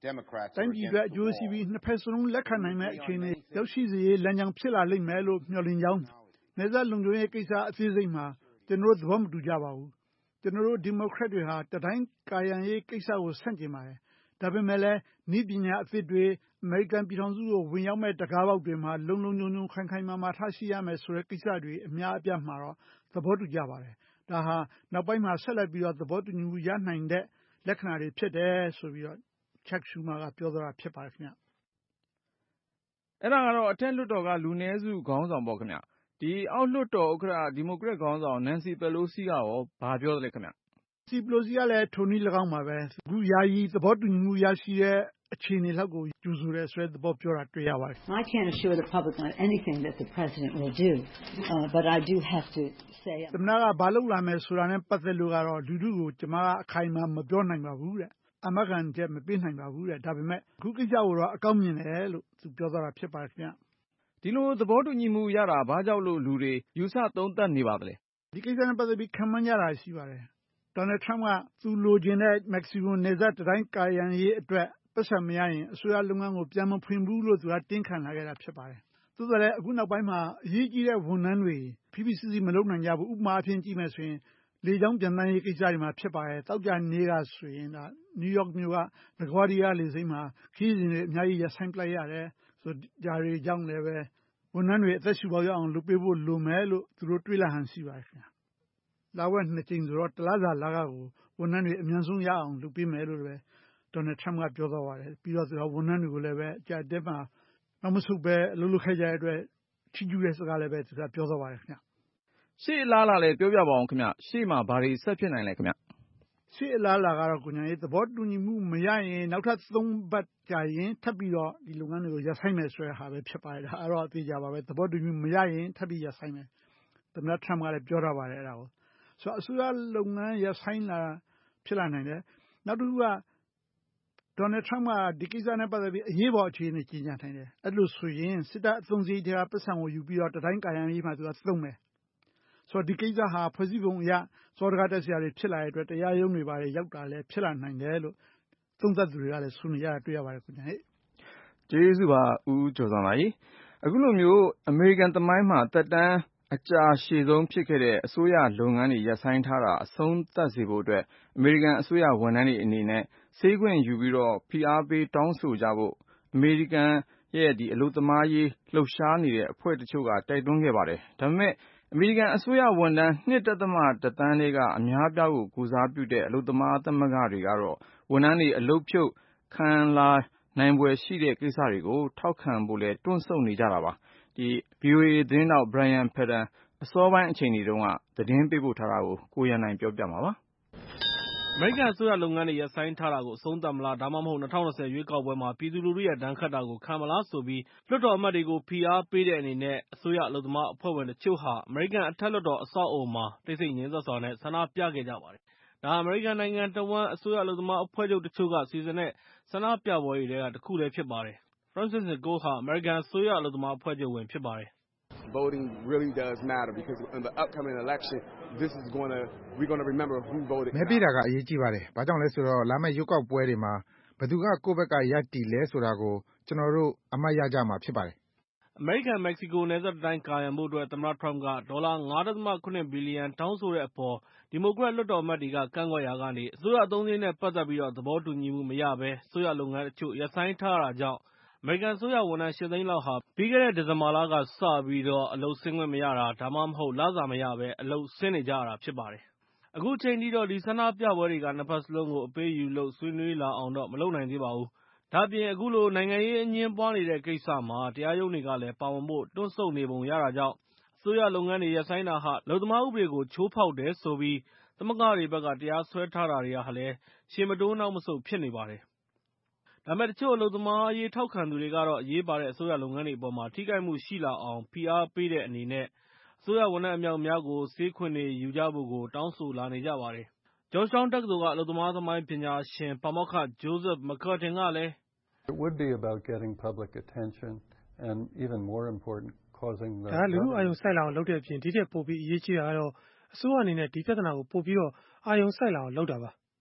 Democrats တိုင်း are ပြည်အတွက် against အ the ကျိုးရှိပြီး wall. နှစ်ဖက်စလုံးလက်ခံနိုင်မယ့်အခြေအနေရောက်ရှိစေရေးလမ်းကြောင်းဖြစ်လာလိမ့်မယ်လို့မျှော်လင့်ကြောင်းနယ်စပ်လုံခြုံရေးကိစ္စအသေးစိတ်မှာကျွန်တော်တို့သဘောမတူကြပါဘူးကျွန်တော်တို့ဒီမိုကရက်တွေဟာတတိုင်းကာယံရေးကိစ္စကိုဆန့်ကျင်ပါတယ်ဒါပေမဲ့လည်းနည်းပညာအသစ်တွေအမေရိကန်ပြည်ထောင်စုကိုဝင်ရောက်မဲ့တကားပေါက်တွေမှာလုံလုံခြုံခြုံခိုင်ခိုင်မာမာထားရှိရမယ်ဆိုတဲ့ကိစ္စတွေအများအပြားမှာတော့သဘောတူကြပါတယ်ဒါဟာနောက်ပိုင်းမှာဆက်လက်ပြီးတော့သဘောတူညီမှုရနိုင်တဲ့လက္ခဏာတွေဖြစ်တယ်ဆိုပြီးတော့ Chuck Schumer ကပြောသွားတာဖြစ်ပါတယ်ခင်ဗျအဲ့ဒါကတော့အထက်လွှတ်တော်ကလူနည်းစုခေါင်းဆောင်ပေါ့ခင်ဗျဒီအောက်လွှတ်တော်ဥက္ကဋ္ဌဒီမိုကရက်ခေါင်းဆောင် Nancy Pelosi ကရောဘာပြောသလဲခင်ဗျ Nancy Pelosi ကလည်းထိုနည်း၎င်းပါပဲအခုယာယီသဘောတူညီမှုရရှိတဲ့အခြေအနေလောက်ကိုကြိုဆိုတယ်ဆိုတဲ့သဘောပြောတာတွေ့ရပါတယ် I can't assure the public on anything that the president will do uh, but I do have to say သမ္မတကဘာလုပ်လာမယ်ဆိုတာနဲ့ပတ်သက်လို့ကတော့လူထုကိုကျွန်မကအခိုင်အမာမပြောနိုင်ပါဘူးတဲ့အမကန်ချက်မပေးနိုင်ပါဘူးတဲ့ဒါပေမဲ့အခုကိစ္စကိုတော့အကောင်းမြင်တယ်လို့သူပြောသွားတာဖြစ်ပါတယ်ခင်ဗျဒီလိုသဘောတူညီမှုရတာဘာကြောင့်လို့လူတွေယူဆသုံးသပ်နေပါသလဲဒီကိစ္စနဲ့ပတ်သက်ပြီးခံမှန်းကြတာရှိပါတယ်ဒေါ်နယ်ထရမ့်ကသူလိုချင်တဲ့မက္ကဆီကိုနယ်စပ်တိုင်းကာယံရေးအတွက်ပတ်စံမရရင်အစိုးရလုပ်ငန်းကိုပြန်မဖွင့်ဘူးလို့သူကတင်းခံလာခဲ့တာဖြစ်ပါတယ်သို့တော်လည်းအခုနောက်ပိုင်းမှာအရေးကြီးတဲ့ဝန်ထမ်းတွေဖိဖိစီးစီးမလုပ်နိုင်ကြဘူးဥပမာအဖြစ်ကြည့်မယ်ဆိုရင်လေကြောင်းပြန်တန်းရေးကိစ္စတွေမှာဖြစ်ပါတယ်တောက်ကြနေကဆိုရင်ဒါနယူးယောက်မြို့က LaGuardia လေဆိပ်မှာခီးစဉ်တွေအများကြီးရဆိုင်ပလိုက်ရတယ်ဆိုဒါတွေကြောင့်လည်းပဲဝန်ထမ်းတွေအသက်ရှူပေါက်ရအောင်လုပ်ပေးဖို့လိုမယ်လို့သူတို့တွေးလာဟန်ရှိပါတယ်ခင်ဗျာလာဝက်နှစ်ကြိမ်ဆိုတော့တလားစာလာကကိုဝန်ထမ်းတွေအများဆုံးရအောင်လုပ်ပေးမယ်လို့လည်းဒေါ်နယ်ထရမ့်ကပြောသွားပါတယ်ပြီးတော့သူကဝန်ထမ်းတွေကိုလည်းပဲအကြက်တက်မှာနောက်မဆုတ်ပဲအလုပ်လုပ်ခဲ့ကြတဲ့အတွက်ချီးကျူးတဲ့စကားလည်းပဲသူကပြောသွားပါတယ်ခင်ဗျရှေ့အလားလာလည်းပြောပြပါအောင်ခင်ဗျရှေ့မှာဘာတွေဆက်ဖြစ်နိုင်လဲခင်ဗျရှေ့အလားလာကတော့ကိုညာရေးသဘောတူညီမှုမရရင်နောက်ထပ်သုံးပတ်ကြာရင်ထပ်ပြီးတော့ဒီလုပ်ငန်းတွေကိုရပ်ဆိုင်းမယ်ဆိုတဲ့ဟာပဲဖြစ်ပါတယ်ဒါအဲ့တော့အသေးကြပါပဲသဘောတူညီမှုမရရင်ထပ်ပြီးရပ်ဆိုင်းမယ်သမ္မတထရမ့်ကလည်းပြောထားပါတယ်အဲ့ဒါကိုဆိုတော့အစိုးရလုပ်ငန်းရပ်ဆိုင်းလာဖြစ်လာနိုင်တယ်နောက်တစ်ခုကဒေါ်နယ်ထရမ့်ကဒီကိစ္စနဲ့ပတ်သက်ပြီးအရေးပေါ်အခြေအနေကြီးညာနိုင်တယ်အဲ့လိုဆိုရင်စစ်တပ်အသုံးစရိတ်တွေကပတ်စံကိုယူပြီးတော့တတိုင်းကာယံရေးမှာသူကသုံးမယ်ဆိုတော့ဒီကိစ္စဟာဖွဲ့စည်းပုံအရစောဒကတက်စရာတွေဖြစ်လာတဲ့အတွက်တရားရုံးတွေပါရောက်တာလည်းဖြစ်လာနိုင်တယ်လို့သုံးသပ်သူတွေကလည်းဆွေးနွေးကြတာတွေ့ရပါတယ်ခင်ဗျာဟဲ့ကျေးဇူးပါဦးကျော်စွာပါကြီးအခုလိုမျိုးအမေရိကန်သမိုင်းမှာတက်တန်းအကြာရှည်ဆုံးဖြစ်ခဲ့တဲ့အစိုးရလုပ်ငန်းတွေရပ်ဆိုင်းထားတာအဆုံးသတ်စေဖို့အတွက်အမေရိကန်အစိုးရဝန်ထမ်းတွေအနေနဲ့ဆေးခွင့်ယူပြီးတော့ဖိအားပေးတောင်းဆိုကြဖို့အမေရိကန်ရဲ့ဒီအလုပ်သမားရေးလှုပ်ရှားနေတဲ့အဖွဲ့တချို့ကတိုက်တွန်းခဲ့ပါတယ်ဒါပေမဲ့အမေရိကန်အစိုးရဝန်ထမ်း ၂.၁ သန်းလေးကအများပြားကိုကုစားပြုတဲ့အလုပ်သမားသမဂ္ဂတွေကတော့ဝန်ထမ်းတွေအလုပ်ဖြုတ်ခံလာနိုင်ပွဲရှိတဲ့ကိစ္စတွေကိုထောက်ခံဖို့လဲတွန့်ဆုတ်နေကြတာပါဒီ ဗွီအိုအေ သတင်းတောက် Brian Padden အစောပိုင်းအချိန်တွေတုန်းကသတင်းပေးပို့ထားတာကိုကိုရန်နိုင်ပြောပြမှာပါအမေရိကန်အစိုးရလုပ်ငန်းတွေရပ်ဆိုင်းထားတာကိုအဆုံးသတ်မလားဒါမှမဟုတ်၂၀၂၀ရွေးကောက်ပွဲမှာပြည်သူလူထုရဲ့ဒဏ်ခတ်တာကိုခံမလားဆိုပြီးလွှတ်တော်အမတ်တွေကိုဖိအားပေးတဲ့အနေနဲ့အစိုးရအလုပ်သမားအဖွဲ့ဝင်တချို့ဟာအမေရိကန်အထက်လွှတ်တော်အဆောက်အအုံမှာတိတ်ဆိတ်ငြိမ်သက်စွာနဲ့ဆန္ဒပြခဲ့ကြပါတယ်။ဒါဟာအမေရိကန်နိုင်ငံတဝန်းအစိုးရအလုပ်သမားအဖွဲ့ချုပ်တချို့ကစီစဉ်တဲ့ဆန္ဒပြပွဲတွေထဲကတခုလည်းဖြစ်ပါတယ်။ Francis Nicole ဟာအမေရိကန်အစိုးရအလုပ်သမားအဖွဲ့ချုပ်ဝင်ဖြစ်ပါတယ်။ Voting really does matter because in the upcoming election this is going to we're going to remember who voted မဲပေးတာကအရေးကြီးပါတယ်။ဘာကြောင့်လဲဆိုတော့လာမယ့်ရွေးကောက်ပွဲတွေမှာဘယ်သူကကိုယ့်ဘက်ကရပ်တည်လဲဆိုတာကိုကျွန်တော်တို့အမှတ်ရကြမှာဖြစ်ပါတယ်။အမေရိကန်-မက္ကဆီကိုနယ်စပ်တံတိုင်းကာရံဖို့အတွက်သမ္မတထရမ့်ကဒေါ်လာ ၅.၇ ဘီလီယံတောင်းဆိုတဲ့အပေါ်ဒီမိုကရက်လွှတ်တော်အမတ်တွေကကန့်ကွက်ရာကနေအစိုးရအသုံးစရိတ်နဲ့ပတ်သက်ပြီးသဘောတူညီမှုမရဘဲအစိုးရလုပ်ငန်းတချို့ရပ်ဆိုင်းထားရတာကြောင့်အမေရိကန်အစိုးရဝန်ထမ်း ၈ သိန်းလောက်ဟာပြီးခဲ့တဲ့ဒီဇင်ဘာလကစပြီးအလုပ်ဆင်းခွင့်မရတာဒါမှမဟုတ်လစာမရဘဲအလုပ်ဆင်းနေကြရတာဖြစ်ပါတယ်။အခုချိန်ထိတော့ဒီဆန္ဒပြပွဲတွေကနှစ်ဖက်စလုံးကိုအပေးအယူလုပ်ဆွေးနွေးလာအောင်တော့မလုပ်နိုင်သေးပါဘူး။ဒါ့အပြင်အခုလိုနိုင်ငံရေးအငြင်းပွားနေတဲ့ကိစ္စမှာတရားရုံးတွေကလည်းပါဝင်ဖို့တွန့်ဆုတ်နေပုံရတာကြောင့်အစိုးရလုပ်ငန်းတွေရပ်ဆိုင်းတာဟာအလုပ်သမားဥပဒေကိုချိုးဖောက်တယ်ဆိုပြီးသမဂ္ဂတွေဘက်ကတရားစွဲထားတာတွေကလည်းရှေ့မတိုးနောက်မဆုတ်ဖြစ်နေပါတယ်။ဒါပေမဲ့တချို့အလုပ်သမားအရေးထောက်ခံသူတွေကတော့အရေးပါတဲ့အစိုးရလုပ်ငန်းတွေအပေါ်မှာထိခိုက်မှုရှိလာအောင်ဖိအားပေးတဲ့အနေနဲ့အစိုးရဝန်ထမ်းအမြောက်အများကိုဆေးခွင့်တွေယူကြဖို့ကိုတောင်းဆိုလာနေကြပါတယ်။ Georgetown တက္ကသိုလ်ကအလုပ်သမားသမိုင်းပညာရှင်ပါမောက္ခ Joseph McCurtin ကလည်း It would be about getting public attention and even more important causing the ဒါကလူမှုအာရုံစိုက်လာအောင်လုပ်တဲ့အပြင်ဒီထက်ပိုပြီးအရေးကြီးတာကတော့အစိုးရအနေနဲ့ဒီပြဿနာကိုပိုပြီးတော့အာရုံစိုက်လာအောင်လုပ်တာပါ။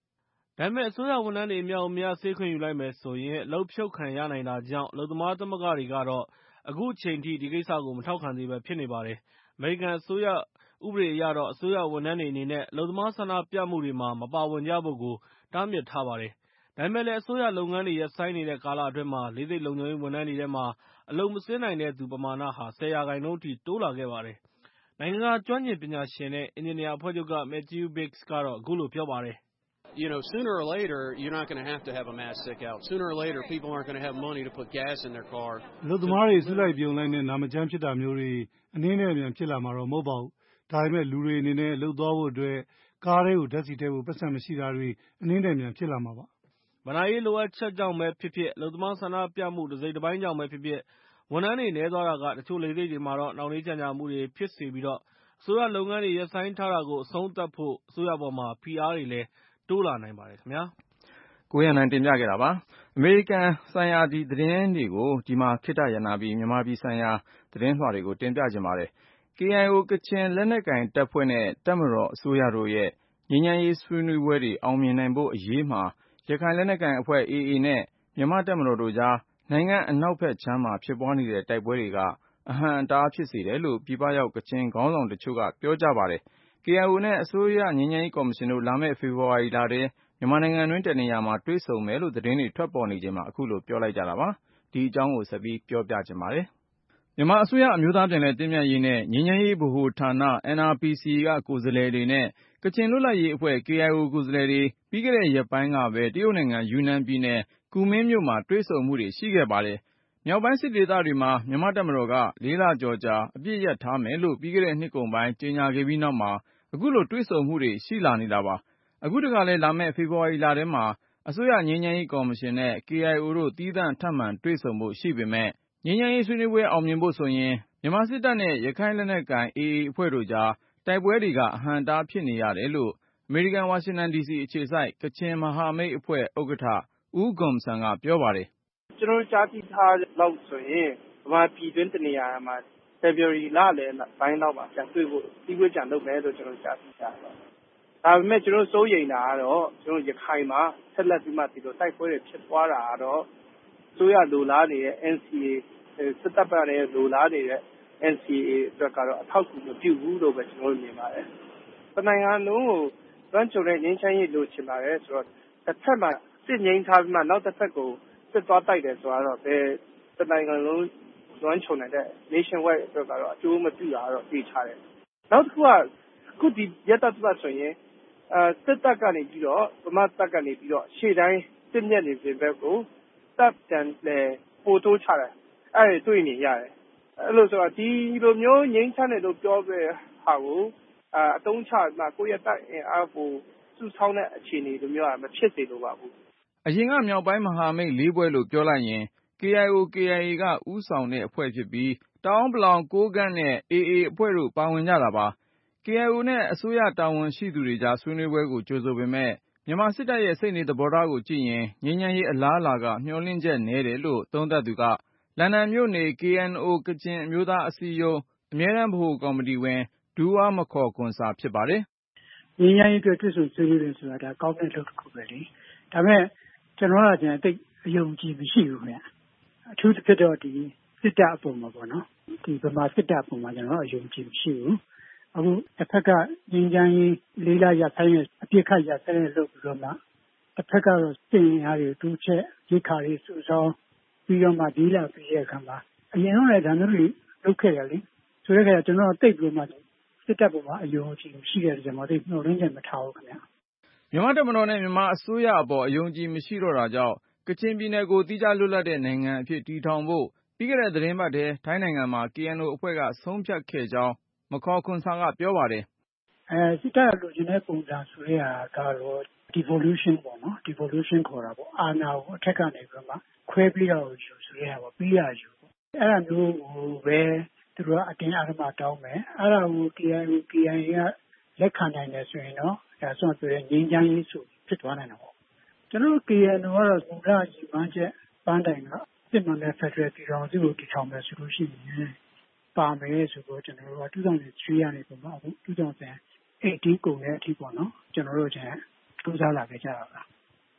ဒါပေမဲ့အစိုးရဝန်ထမ်းတွေအများအများဆေးခွင့်ယူလိုက်မယ်ဆိုရင်အလုပ်ဖြုတ်ခံရနိုင်တာကြောင့်အလုပ်သမားသမဂ္ဂတွေကတော့အခုချိန်ထိဒီကိစ္စကိုမထောက်ခံသေးပဲဖြစ်နေပါတယ်။အမေရိကန်အစိုးရဥပဒေအရတော့အစိုးရဝန်ထမ်းတွေအနေနဲ့အလုပ်သမားဆန္ဒပြမှုတွေမှာမပါဝင်ကြဖို့ကိုတားမြစ်ထားပါတယ်။ဒါပေမဲ့လည်းအစိုးရလုပ်ငန်းတွေရပ်ဆိုင်းနေတဲ့ကာလအတွင်းမှာလေးသိက်လုံခြုံရေးဝန်ထမ်းတွေထဲမှာအလုပ်မဆင်းနိုင်တဲ့သူပမာဏဟာဆယ်ရာခိုင်နှုန်းအထိတိုးလာခဲ့ပါတယ်။နိုင်ငံတကာကျွမ်းကျင်ပညာရှင်နဲ့အင်ဂျင်နီယာအဖွဲ့ချုပ်က Matthew Biggs ကတော့အခုလိုပြောပါတယ် You know, sooner or later, you're not going to have to have a mass sick out. Sooner or later, people aren't going to have money to put gas in their car. လူသမားတွေစုလိုက်ပြုံလိုက်နဲ့နာမကျန်းဖြစ်တာမျိုးတွေအနည်းနဲ့အမြန်ဖြစ်လာမှာတော့မဟုတ်ပါဘူး။ဒါပေမဲ့လူတွေအနေနဲ့လှုပ်သွားဖို့အတွက်ကားတွေကိုဓာတ်ဆီထည့်ဖို့ပတ်စံမရှိတာတွေအနည်းနဲ့အမြန်ဖြစ်လာမှာပါ။ဗဏ္ဍာရေးလိုအပ်ချက်ကြောင့်ပဲဖြစ်ဖြစ်အလုပ်သမားဆန္ဒပြမှုတစ်စိတ်တစ်ပိုင်းကြောင့်ပဲဖြစ်ဖြစ်ဝန်ထမ်းတွေနည်းသွားတာကတချို့လေဆိပ်တွေမှာတော့နှောင့်နှေးကြန့်ကြာမှုတွေဖြစ်စေပြီးတော့အစိုးရလုပ်ငန်းတွေရပ်ဆိုင်းထားတာကိုအဆုံးသတ်ဖို့အစိုးရပေါ်မှာဖိအားတွေလည်းတိုးလာနိုင်ပါတယ်ခင်ဗျာ။ကိုရန်နိုင်တင်ပြခဲ့တာပါ။အမေရိကန်ဆိုင်ရာဒီသတင်းတွေကိုဒီမှာခေတ္တရနာပြီးမြန်မာပြည်ဆိုင်ရာသတင်းလွှာတွေကိုတင်ပြခြင်းပါတယ်။ K I O ကချင်လက်နက်ကိုင်တပ်ဖွဲ့နဲ့တပ်မတော်အစိုးရတို့ရဲ့ငြိမ်းချမ်းရေးဆွေးနွေးပွဲတွေအောင်မြင်နိုင်ဖို့အရေးမှာရခိုင်လက်နက်ကိုင်အဖွဲ့ A A နဲ့မြန်မာတပ်မတော်တို့ကြားနိုင်ငံအနောက်ဘက်ခြမ်းမှာဖြစ်ပွားနေတဲ့တိုက်ပွဲတွေကအဟန့်အတားဖြစ်စေတယ်လို့ပြည်ပရောက်ကချင်ခေါင်းဆောင်တချို့ကပြောကြပါတယ်။ K I O နဲ့အစိုးရငြိမ်းချမ်းရေးကော်မရှင်တို့လာမယ့်ဖေဖော်ဝါရီလထဲမြန်မာနိုင်ငံတွင်းတနေရာမှာတွေ့ဆုံမယ်လို့သတင်းတွေထွက်ပေါ်နေချိန်မှာအခုလိုပြောလိုက်ကြတာပါ။ဒီအကြောင်းကိုဆက်ပြီးပြောပြချင်ပါတယ်။မြန်မာအစိုးရအမျိုးသားပြန်လည်သင့်မြတ်ရေးနဲ့ငြိမ်းချမ်းရေးဗဟိုဌာန N R P C ကကိုယ်စားလှယ်တွေနဲ့ကချင်လွတ်လပ်ရေးအဖွဲ့ K I O ကိုယ်စားလှယ်တွေပြီးခဲ့တဲ့ရက်ပိုင်းကပဲတရုတ်နိုင်ငံယူနန်ပြည်နယ်ကူမင်းမြို့မှာတွေ့ဆုံမှုတွေရှိခဲ့ပါတယ်။မြောက်ပိုင်းစစ်ဒေသတွေမှာမြန်မာတပ်မတော်ကလေးလကျော်ကြာအပြစ်ရပ်ထားမယ်လို့ပြီးခဲ့တဲ့နှစ်ကုန်ပိုင်းကြေညာခဲ့ပြီးနောက်မှာအခုလိုတွေ့ဆုံမှုတွေရှိလာနေတာပါ။အခုတခါလဲလာမယ့်ဖေဖော်ဝါရီလထဲမှာအစိုးရငြိမ်းချမ်းရေးကော်မရှင်နဲ့ K I O တို့သီးသန့်ထပ်မံတွေ့ဆုံဖို့ရှိပေမဲ့ငြိမ်းချမ်းရေးဆွေးနွေးပွဲအောင်မြင်ဖို့ဆိုရင်မြန်မာစစ်တပ်နဲ့ရခိုင်လက်နက်ကိုင် A A အဖွဲ့တို့ကြားတိုက်ပွဲတွေကအဟန့်အတားဖြစ်နေရတယ်လို့အမေရိကန်ဝါရှင်တန်ဒီစီအခြေစိုက်ကချင်မဟာမိတ်အဖွဲ့ဥက္ကဋ္ဌဦးဂွန်ဆန်ကပြောပါတယ်။ကျွန်တော်ကြားသိထားလောက်ဆိုရင်ဗမာပြည်တွင်းတနေရာမှာ February လလယ်ပိုင်းလောက်မှာပြန်တွေ့ဖို့ဒီဝေးကြံလုပ်မယ်လို့ကျွန်တော်ကြားသိထားတယ်။ဒါပေမဲ့ကျွန်တော်စိုးရိမ်တာကတော့ကျွန်တော်ရခိုင်မှာဆက်လက်ပြီးမှဒီလိုတိုက်ပွဲတွေဖြစ်ပွားတာကတော့ဆိုရလိုလားနေတဲ့ N C A စစ်တပ်ပိုင်းနဲ့လိုလားနေတဲ့ N C A အတွက်ကတော့အထောက်အကူမပြုဘူးလို့ပဲကျွန်တော်မြင်ပါတယ်။တနိုင်ငံလုံးကိုလွှမ်းခြုံတဲ့ငြိမ်းချမ်းရေးလိုချင်ပါတယ်ဆိုတော့တစ်ဖက်မှာစစ်ငြိမ်းထားပြီးမှနောက်တစ်ဖက်ကိုစစ်သွားတိုက်တယ်ဆိုတော့ဘယ်တနိုင်ငံလုံးလွှမ်းခြုံနေတဲ့ nation wide အတွက်ကတော့အကျိုးမပြုတာတော့သိချတယ်။နောက်တစ်ခုကအခုဒီရတတ်ဆိုရင်အဲစစ်တပ်ကနေပြီးတော့ဗမာတပ်ကနေပြီးတော့ရှေ့တိုင်းစစ်မျက်နေစဉ်ဘက်ကိုတပ်တန်လေပို့ထိုးချတယ်အဲ့ဒါတွေ့နေရတယ်အဲ့လိုဆိုတော့ဒီလိုမျိုးငြိမ်းချမ်းတယ်လို့ပြောပြဟာကိုအတုံးချမှာကိုယ့်ရဲ့တပ်အင်အားကိုစုဆောင်းတဲ့အခြေအနေလိုမျိုးကမဖြစ်စေလိုပါဘူးအရင်ကမြောက်ပိုင်းမဟာမိတ်လေးဘွဲလို့ပြောလိုက်ရင် K I O K I A ကဥဆောင်တဲ့အဖွဲ့ဖြစ်ပြီးတောင်ပလောင်ကိုးကန့်နဲ့ A A အဖွဲ့တို့ပါဝင်ကြတာပါK I O နဲ့အစိုးရတာဝန်ရှိသူတွေကြားဆွေးနွေးပွဲကိုကြိုဆိုပေမဲ့မြန်မာစစ်တပ်ရဲ့စိတ်နေသဘောထားကိုကြည့်ရင်ငြိမ်းချမ်းရေးအလားအလာကမျှော်လင့်ချက်နည်းတယ်လို့သုံးသပ်သူကလန်ဒန်မြို့နေ K N O ကချင်အမျိုးသားအစည်းအရုံးအမြဲတမ်းဗဟိုကော်မတီဝင်ဒူးဝါမခေါ်ကွန်ဆာဖြစ်ပါတယ်။ငြိမ်းချမ်းရေးအတွက်တွေ့ဆုံဆွေးနွေးတယ်ဆိုတာဒါကောင်းတဲ့လုပ်တစ်ခုပဲလေ။ဒါပေမဲ့ကျွန်တော်ကကျန်တိတ်အယုံကြည်မရှိဘူးခင်ဗျ။အထူးသဖြင့်တော့ဒီစစ်တပ်အပေါ်မှာပေါ့နော်။ဒီဗမာစစ်တပ်အပေါ်မှာကျွန်တော်အယုံကြည်မရှိဘူး။အခုတစ်ဖက်ကငြိမ်းချမ်းရေးလေးလရဆိုင်ရဲ့အပြစ်ခတ်ရဆိုင်ရဲ့လုပ်ပြီးတော့မှတစ်ဖက်ကတော့စစ်ရင်အားတွေတူးချက်ရိခါတွေစုဆောင်းပြီးတော့မှဒီလာပြီးရဲ့အခါမှာအရင်ကလည်းဒါမျိုးတွေလုပ်ခဲ့ရလေဆိုတဲ့အခါကျွန်တော်တိတ်ပြီးမှစစ်တပ်ပေါ်မှာအယုံကြည်ရှိတဲ့ကြောင့်မသိနှုတ်ရင်းချက်မထားဘူးခင်ဗျာမြန်မာတပ်မတော်နဲ့မြန်မာအစိုးရအပေါ်အယုံကြည်မရှိတော့တာကြောင့်ကချင်ပြည်နယ်ကိုတိကျလွတ်လပ်တဲ့နိုင်ငံအဖြစ်တည်ထောင်ဖို့ပြီးခဲ့တဲ့သတင်းပတ်ထဲထိုင်းနိုင်ငံမှာ K N O အဖွဲ့ကဆုံးဖြတ်ခဲ့ကြောင်းမခေါ်ခွန်ဆာကပြောပါတယ်အဲစစ်တပ်လိုချင်တဲ့ပုံစံဆိုရတာကတော့ devolution ပေါ့နော် devolution ခေါ်တာပေါ့အာဏာကိုအထက်ကနေပြီးမှခွဲပြီးတော့ယူဆိုရတာပေါ့ပြီးရယူပေါ့အဲ့ဒါမျိုးကိုပဲသူတို့ကအတင်းအဓမ္မတောင်းမယ်အဲ့ဒါကို K I O K I A ကလက်ခံနိုင်တယ်ဆိုရင်တော့ဒါဆိုဆိုရင်ငြိမ်းချမ်းရေးဆိုဖြစ်သွားနိုင်တာပေါ့ကျွန်တော် K N O ကတော့မူလရည်မှန်းချက်ပန်းတိုင်ကစစ်မှန်တဲ့ဖက်ဒရယ်ပြည်ထောင်စုကိုတည်ထောင်မယ်ဆိုလို့ရှိရင်ပါမယ်ဆိုတော့ကျွန်တော်တို့ကtwo thousand threeကနေပုံမှန်အခုtwo thousand eighteenကုန်တဲ့အထိပေါ့နော်ကျွန်တော်တို့ကျန်စူးစမ်းလာခဲ့ကြတာပါ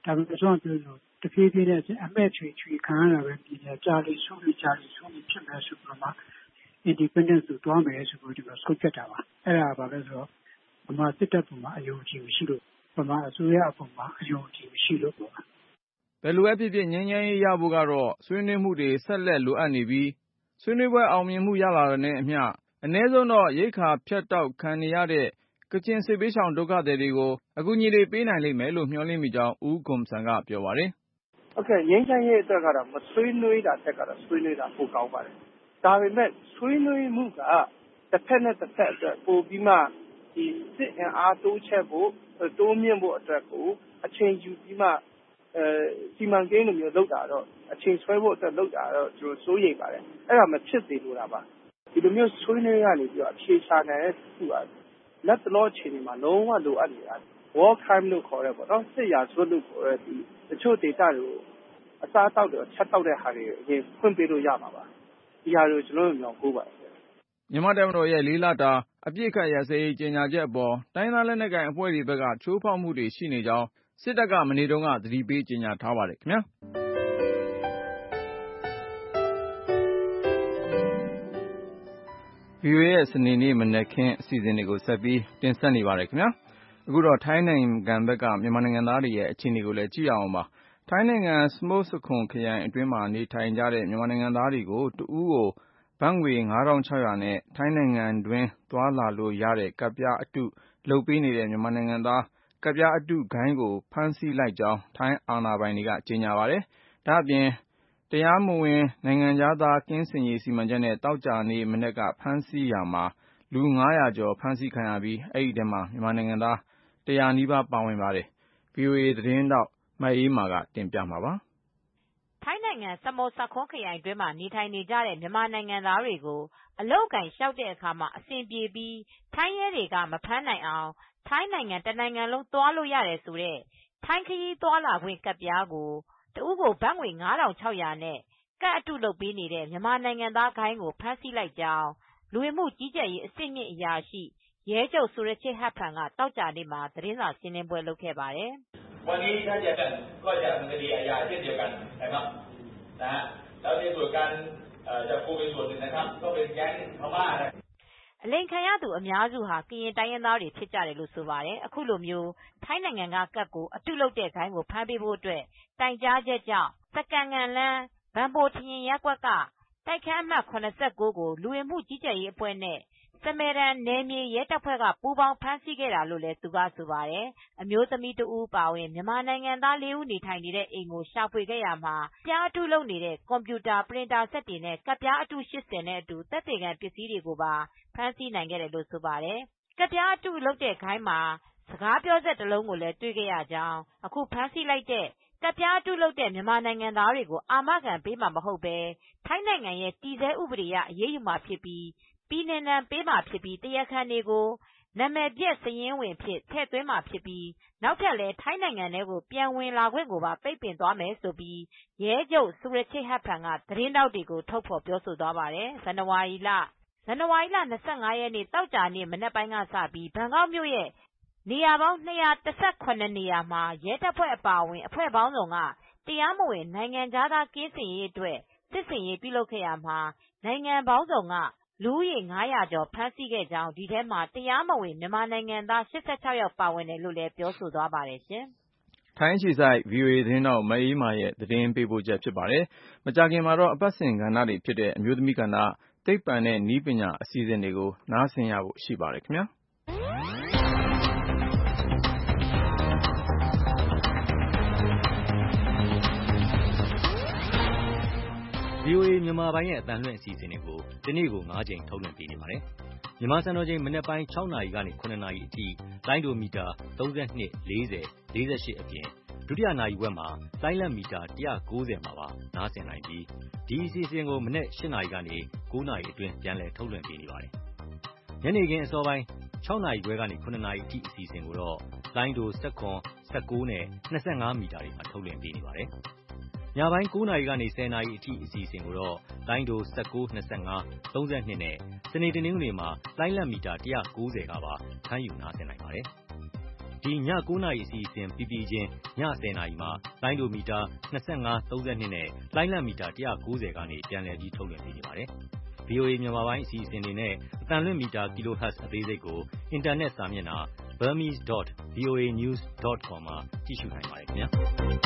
ဒါပေမဲ့ကျွန်တော်ပြောလို့တဖြည်းဖြည်းနဲ့အမဲ့ချွေချွေခံရတာပဲပြည်နယ်ကြားလေးဆုံးပြီးကြားလေးဆုံးပြီးဖြစ်မယ်ဆိုတော့မှ independence ကိုတွားမယ်ဆိုပြီးဒီလိုဆုံးဖြတ်တာပါအဲ့ဒါပါပဲဆိုတော့ဗမာစစ်တပ်ပေါ်မှာအယုံကြည်မရှိလို့ဗမာအစိုးရအပေါ်မှာအယုံကြည်မရှိလို့ပေါ့ဘယ်လိုအဖြစ်ဖြစ်ငြိမ်းချမ်းရေးရဖို့ကတော့ဆွေးနွေးမှုတွေဆက်လက်လိုအပ်နေပြီးဆွေးနွေးပွဲအောင်မြင်မှုရလာတဲ့အမျှအနည်းဆုံးတော့ရိတ်ခါဖြတ်တောက်ခံနေရတဲ့ကချင်စစ်ပေးရှောင်ဒုက္ခသည်တွေကိုအကူအညီတွေပေးနိုင်လိမ့်မယ်လို့မျှော်လင့်မိကြောင်းဦးဂွန်ဆန်ကပြောပါတယ်။ Okay ငြိမ်းချမ်းရေးအတွက်ကတော့မဆွေးနွေးတာတက်ကတော့ဆွေးနွေးတာပိုကောင်းပါတယ်။ဒါပေမဲ့ဆွေးနွေးမှုကတစ်ဖက်နဲ့တစ်ဖက်အတွက်ပိုပြီးမှဒီစစ်အင်အားတိုးချဲ့ဖို့တိုးမြင့်ဖို့အတွက်ကိုအချိန်ယူပြီးမှအဲစီမံကိန်းလိုမျိုးလုပ်တာတော့အချိန်ဆွဲဖို့အတွက်လုပ်တာတော့ကျွန်တော်စိုးရိမ်ပါတယ်။အဲ့ဒါမဖြစ်သေးလို့လားပါ။ဒီလိုမျိုးဆွေးနွေးရနေပြီးတော့အဖြေရှာနိုင်တဲ့သူကလက်တလောချိန်မှာလုံးဝလိုအပ်နေတာ war crime လို့ခေါ်ရဲပေါ့နော်စစ်ရာဇဝတ်လို့ခေါ်ရဲဒီတချို့ဒေသတွေကိုအစားတောက်တယ်ချက်တောက်တဲ့ဟာတွေအရင်ဖွင့်ပေးလို့ရမှာပါဒီဟာတွေကိုကျွန်တော်တို့မျှော်ကိုးပါတယ်မြန်မာတပ်မတော်ရဲ့လေးလတာအပြစ်ခတ်ရစရေးကြေညာချက်အပေါ်တိုင်းသားလက်နက်ကိုင်အဖွဲ့တွေဘက်ကချိုးဖောက်မှုတွေရှိနေကြောင်းစစ်တပ်ကမနေ့တုန်းကသတိပေးကြေညာထားပါတယ်ခင်ဗျာဗီအိုအေရဲ့စနေနေ့မနက်ခင်းအစီအစဉ်တွေကိုဆက်ပြီးတင်ဆက်နေပါတယ်ခင်ဗျာအခုတော့ထိုင်းနိုင်ငံဘက်ကမြန်မာနိုင်ငံသားတွေရဲ့အခြေအနေကိုလည်းကြည့်ရအောင်ပါထိုင်းနိုင်ငံစမုတ်စခွန်ခရိုင်အတွင်းမှာနေထိုင်ကြတဲ့မြန်မာနိုင်ငံသားတွေကိုတဦးကိုဘတ်ငွေ ငါးထောင်ခြောက်ရာ နဲ့ထိုင်းနိုင်ငံတွင်းသွားလာလို့ရတဲ့ကဒ်ပြားအတုလုပ်ပေးနေတဲ့မြန်မာနိုင်ငံသားကဒ်ပြားအတုဂိုဏ်းကိုဖမ်းဆီးလိုက်ကြောင်းထိုင်းအာဏာပိုင်တွေကကြေညာပါတယ်ဒါအပြင်တရားမဝင်နိုင်ငံခြားသားကင်းစင်ရေးစီမံချက်နဲ့သောကြာနေ့မနက်ကဖမ်းဆီးရာမှာလူ ငါးရာကျော်ဖမ်းဆီးခံရပြီးအဲဒီထဲမှာမြန်မာနိုင်ငံသားတရာနီးပါးပါဝင်ပါတယ်။ ဗွီအိုအေသတင်းထောက်မအေးမာကတင်ပြမှာပါ။ထိုင်းနိုင်ငံစမုတ်ဆာခွန်းခရိုင်အတွင်းမှာနေထိုင်နေကြတဲ့မြန်မာနိုင်ငံသားတွေကိုအလုပ်ကိုင်လျှောက်တဲ့အခါမှာအဆင်ပြေပြီးထိုင်းရဲတွေကမဖမ်းနိုင်အောင်ထိုင်းနိုင်ငံတနိုင်ငံလုံးသွားလို့ရတယ်ဆိုတဲ့ထိုင်းခရီးသွားလာခွင့်ကဒ်ပြားကိုတဦးကိုဘတ်ငွေ ငါးထောင်ခြောက်ရာ နဲ့ကဒ်အတုလုပ်ပေးနေတဲ့မြန်မာနိုင်ငံသားဂိုဏ်းကိုဖမ်းဆီးလိုက်ကြောင်းလူဝင်မှုကြီးကြပ်ရေးအဆင့်မြင့်အရာရှိရဲချုပ်ဆူရချစ်ဟတ်ဖန်ကသောကြာနေ့မှာသတင်းစာရှင်းလင်းပွဲလုပ်ခဲ့ပါတယ်။วันนี้ถ้าจะก็จะดำเนินคดีอาญาเช่นเดียวกันนะครับนะฮะแล้วในส่วนการจับกุมเป็นส่วนหนึ่งนะครับก็เป็นแก๊งพม่านะအလိန်ခံရသူအများစုဟာကရင်တိုင်းရင်းသားတွေဖြစ်ကြတယ်လို့ဆိုပါတယ်။အခုလိုမျိုးထိုင်းနိုင်ငံကကတ်ကိုအတုလုပ်တဲ့ဂိုင်းကိုဖမ်းပေးဖို့အတွက်တိုင်ကြားချက်ကြောင့်စကန်ငံလန်းဗန်ပိုထရင်ရက်ကွက်ကတိုက်ခန်းအမှတ် ၇၉ ကိုလူဝင်မှုကြီးကြပ်ရေးအဖွဲ့နဲ့စမယ်ရန်နယ်မြေရဲတပ်ဖွဲ့ကပူးပေါင်းဖမ်းဆီးခဲ့တာလို့လည်းသူကဆိုပါတယ်။အမျိုးသမီးတဦးပါဝင်မြန်မာနိုင်ငံသားလေးဦးနေထိုင်နေတဲ့အိမ်ကိုရှာဖွေခဲ့ရမှာပြားအတုလုပ်နေတဲ့ကွန်ပျူတာပရင်တာစက်တွေနဲ့ကတ်ပြားအတု ရှစ်ဆယ် နဲ့အတူသက်သေခံပစ္စည်းတွေကိုပါဖမ်းဆီးနိုင်ခဲ့တယ်လို့ဆိုပါတယ်။ကတ်ပြားအတုလုပ်တဲ့ဂိုင်းမှာစကားပြောစက်တစ်လုံးကိုလည်းတွေ့ခဲ့ရကြောင်းအခုဖမ်းဆီးလိုက်တဲ့ကတ်ပြားအတုလုပ်တဲ့မြန်မာနိုင်ငံသားတွေကိုအာမခံပေးမှာမဟုတ်ပဲထိုင်းနိုင်ငံရဲ့တည်ဆဲဥပဒေအရအရေးယူမှာဖြစ်ပြီးပြည်နှင်ဒဏ်ပေးမှာဖြစ်ပြီးတရားခံတွေကိုနာမည်ပျက်စာရင်းဝင်ဖြစ်ထည့်သွင်းမှာဖြစ်ပြီးနောက်ထပ်လည်းထိုင်းနိုင်ငံထဲကိုပြန်ဝင်လာခွင့်ကိုပါပိတ်ပင်သွားမယ်ဆိုပြီးရဲချုပ်ဆူရချစ်ဟတ်ဖန်ကသတင်းတောက်တွေကိုထုတ်ဖော်ပြောဆိုသွားပါတယ်။ဇန်နဝါရီလဇန်နဝါရီလ ၂၅ ရက်နေ့သောကြာနေ့မနက်ပိုင်းကစပြီးဘန်ကောက်မြို့ရဲ့နေရာပေါင်း၂၁၇နေရာမှာရဲတပ်ဖွဲ့အပါအဝင်အဖွဲ့ပေါင်းစုံကတရားမဝင်နိုင်ငံခြားသားကင်းစင်ရေးအတွက်စစ်ဆင်ရေးပြုလုပ်ခဲ့ရမှာနိုင်ငံပေါင်းစုံကလူဦးရေငါးရာကျော်ဖမ်းဆီးခဲ့ကြောင်းဒီထဲမှာတရားမဝင်မြန်မာနိုင်ငံသား၈၆ယောက်ပါဝင်တယ်လို့လည်းပြောဆိုသွားပါတယ်ရှင်။ထိုင်းအခြေစိုက် ဗွီအိုအေသတင်းထောက်မအေးမာရဲ့သတင်းပေးပို့ချက်ဖြစ်ပါတယ်။မကြာခင်မှာတော့အပတ်စဉ်ကဏ္ဍတွေဖြစ်တဲ့အမျိုးသမီးကဏ္ဍသိပ္ပံနဲ့နည်းပညာအစီအစဉ်တွေကိုနားဆင်ရဖို့ရှိပါတယ်ခင်ဗျာ။ဗွီအိုအေမြန်မာပိုင်းရဲ့အသံလွှင့်အစီအစဉ်တွေကိုဒီနေ့ကို၅ကြိမ်ထုတ်လွှင့်ပေးနေပါတယ်။မြန်မာစံတော်ချိန်မနက်ပိုင်း၆နာရီကနေ၇နာရီအထိလိုင်းဒိုမီတာ၃၂ ၄၀ ၄၈အပြင်ဒုတိယနာရီဝက်မှာလိုင်းလက်မီတာ၁၉၀မှာပါနားဆင်နိုင်ပြီးဒီအစီအစဉ်ကိုမနက်၈နာရီကနေ၉နာရီအတွင်းပြန်လည်ထုတ်လွှင့်ပေးနေပါတယ်။ညနေခင်းအစောပိုင်း၆နာရီခွဲကနေ၇နာရီအထိအစီအစဉ်ကိုတော့လိုင်းဒို၁၇ ၁၉နဲ့၂၅မီတာတွေမှာထုတ်လွှင့်ပေးနေပါတယ်။ညပိုင်း၉နာရီကနေ၁၀နာရီအထိအစီအစဉ်ကိုတော့လိုင်းဒို၁၉ ၂၅ ၃၂နဲ့စနေတနင်္ဂနွေမှာလိုင်းလက်မီတာ၁၉၀ကပါဖမ်းယူနားဆင်နိုင်ပါတယ်။ဒီညကိုးနာရီအစီအစဉ်ပြီးပြီးချင်းညဆယ်နာရီမှာလိုင်းဒိုမီတာနှစ်၅ သုံး၂နဲ့လိုင်းလံမီတာone ninetyကနေပြန်လည်ပြီးထုတ်လွှင့်ပေးနေပါတယ်။ ဗီအိုအေ မြန်မာပိုင်းအစီအစဉ်တွေနဲ့အသံလွှင့်မီတာ kilohertz အသေးစိတ်ကိုအင်တာနက်စာမျက်နှာ burmese dot v o a news dot com မှာကြည့်ရှုနိုင်ပါတယ်ခင်ဗျာ။